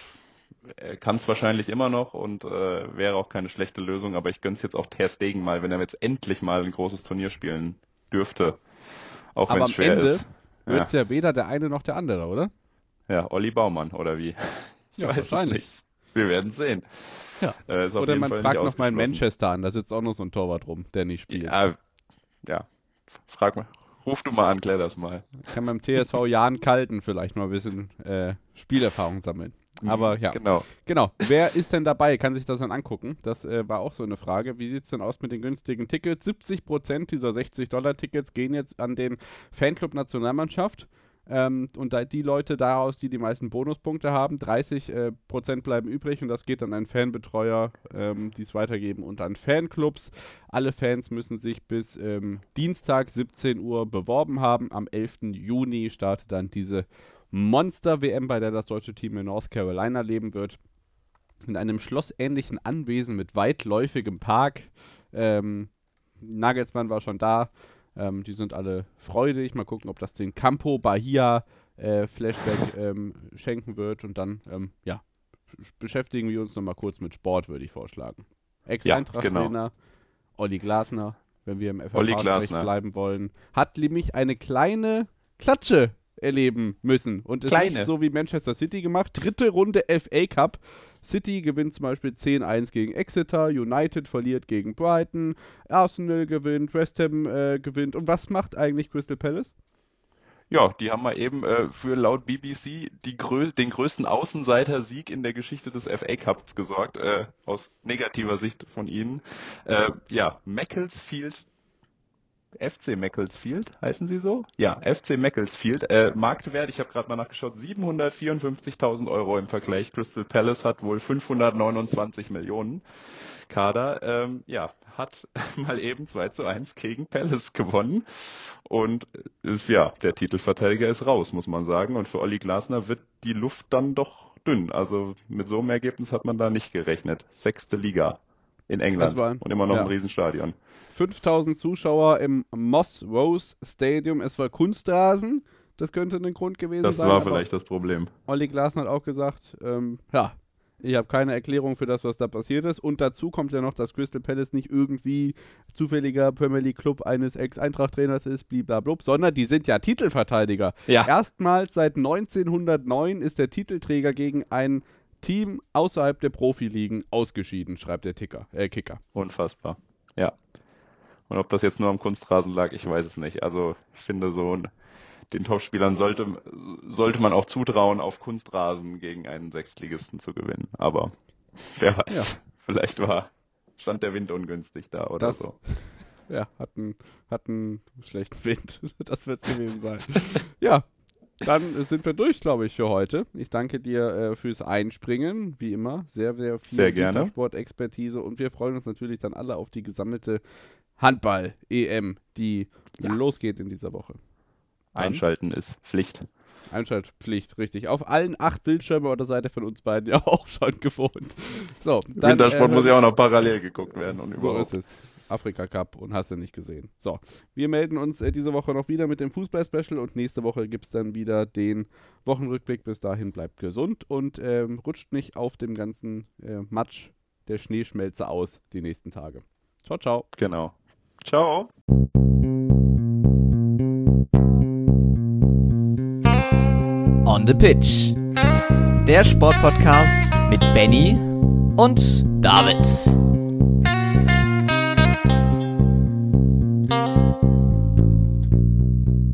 er kann es wahrscheinlich immer noch und äh, wäre auch keine schlechte Lösung, aber ich gönn's jetzt auch Ter Stegen mal, wenn er jetzt endlich mal ein großes Turnier spielen dürfte. Auch wenn es schwer Ende ist. Wird es ja. ja weder der eine noch der andere, oder? Ja, Olli Baumann, oder wie? Ich ja, weiß wahrscheinlich. Es nicht. Wir werden sehen. Ja. Äh, ist auf Oder jeden man Fall fragt nicht noch mal in ausgeschlossen. Manchester an, da sitzt auch noch so ein Torwart rum, der nicht spielt. Ja, ja. Frag mal. Ruf du mal an, klär das mal. Kann beim T S V Jan Kalten vielleicht mal ein bisschen äh, Spielerfahrung sammeln. Aber ja, Genau. genau. Wer ist denn dabei? Kann sich das dann angucken? Das äh, war auch so eine Frage. Wie sieht es denn aus mit den günstigen Tickets? siebzig Prozent dieser sechzig Dollar Tickets gehen jetzt an den Fanclub Nationalmannschaft. Ähm, und da, die Leute daraus, die die meisten Bonuspunkte haben, dreißig Prozent äh, bleiben übrig und das geht an einen Fanbetreuer, ähm, die es weitergeben und an Fanclubs. Alle Fans müssen sich bis ähm, Dienstag siebzehn Uhr beworben haben. Am elften Juni startet dann diese Monster-W M, bei der das deutsche Team in North Carolina leben wird. In einem schlossähnlichen Anwesen mit weitläufigem Park. Ähm, Nagelsmann war schon da. Ähm, die sind alle freudig. Mal gucken, ob das den Campo Bahia äh, Flashback ähm, schenken wird. Und dann, ähm, ja, beschäftigen wir uns nochmal kurz mit Sport, würde ich vorschlagen. Ex-Eintracht-Trainer, ja, genau. Olli Glasner, wenn wir im F F H-Sprech bleiben wollen, hat nämlich eine kleine Klatsche erleben müssen. Und es ist nicht so wie Manchester City gemacht. Dritte Runde F A Cup. City gewinnt zum Beispiel zehn eins gegen Exeter, United verliert gegen Brighton, Arsenal gewinnt, West Ham äh, gewinnt. Und was macht eigentlich Crystal Palace? Ja, die haben mal eben äh, für laut B B C die grö- den größten Außenseiter-Sieg in der Geschichte des F A Cups gesorgt, äh, aus negativer Sicht von ihnen. Äh, ja, Macclesfield, F C Macclesfield, heißen sie so? Ja, F C Macclesfield. Äh, Marktwert, ich habe gerade mal nachgeschaut, siebenhundertvierundfünfzigtausend Euro im Vergleich. Crystal Palace hat wohl fünfhundertneunundzwanzig Millionen Kader. Ähm, ja, hat mal eben zwei zu eins gegen Palace gewonnen. Und äh, ja, der Titelverteidiger ist raus, muss man sagen. Und für Olli Glasner wird die Luft dann doch dünn. Also mit so einem Ergebnis hat man da nicht gerechnet. Sechste Liga in England war, und immer noch ja. ein Riesenstadion. fünftausend Zuschauer im Moss Rose Stadium. Es war Kunstrasen. Das könnte ein Grund gewesen das sein. Das war vielleicht das Problem. Olli Glasner hat auch gesagt, ähm, ja, ich habe keine Erklärung für das, was da passiert ist. Und dazu kommt ja noch, dass Crystal Palace nicht irgendwie zufälliger Premier League Club eines Ex-Eintracht-Trainers ist, blablabla, sondern die sind ja Titelverteidiger. Ja. Erstmals seit neunzehnhundertneun ist der Titelträger gegen ein Team außerhalb der Profiligen ausgeschieden, schreibt der Ticker, äh, Kicker. Unfassbar, ja. Und ob das jetzt nur am Kunstrasen lag, ich weiß es nicht. Also ich finde so, den Topspielern sollte, sollte man auch zutrauen, auf Kunstrasen gegen einen Sechstligisten zu gewinnen. Aber wer weiß, ja. vielleicht war, stand der Wind ungünstig da oder das, so. Ja, hatten, hatten schlechten Wind. Das wird es gewesen sein. Ja. Dann sind wir durch, glaube ich, für heute. Ich danke dir äh, fürs Einspringen, wie immer. Sehr, sehr viel sehr gerne. Sportexpertise und wir freuen uns natürlich dann alle auf die gesammelte Handball-E M, die ja. losgeht in dieser Woche. Dann Einschalten ist Pflicht. Einschaltpflicht, richtig. Auf allen acht Bildschirmen oder seid ihr von uns beiden ja auch schon gewohnt. So, dann, Wintersport äh, muss ja auch noch parallel geguckt werden. Und so überhaupt. ist es. Afrika Cup und hast du nicht gesehen. So, wir melden uns äh, diese Woche noch wieder mit dem Fußball-Special und nächste Woche gibt es dann wieder den Wochenrückblick. Bis dahin bleibt gesund und ähm, rutscht nicht auf dem ganzen äh, Matsch der Schneeschmelze aus die nächsten Tage. Ciao, ciao. Genau. Ciao. On the Pitch. Der Sportpodcast mit Benny und David.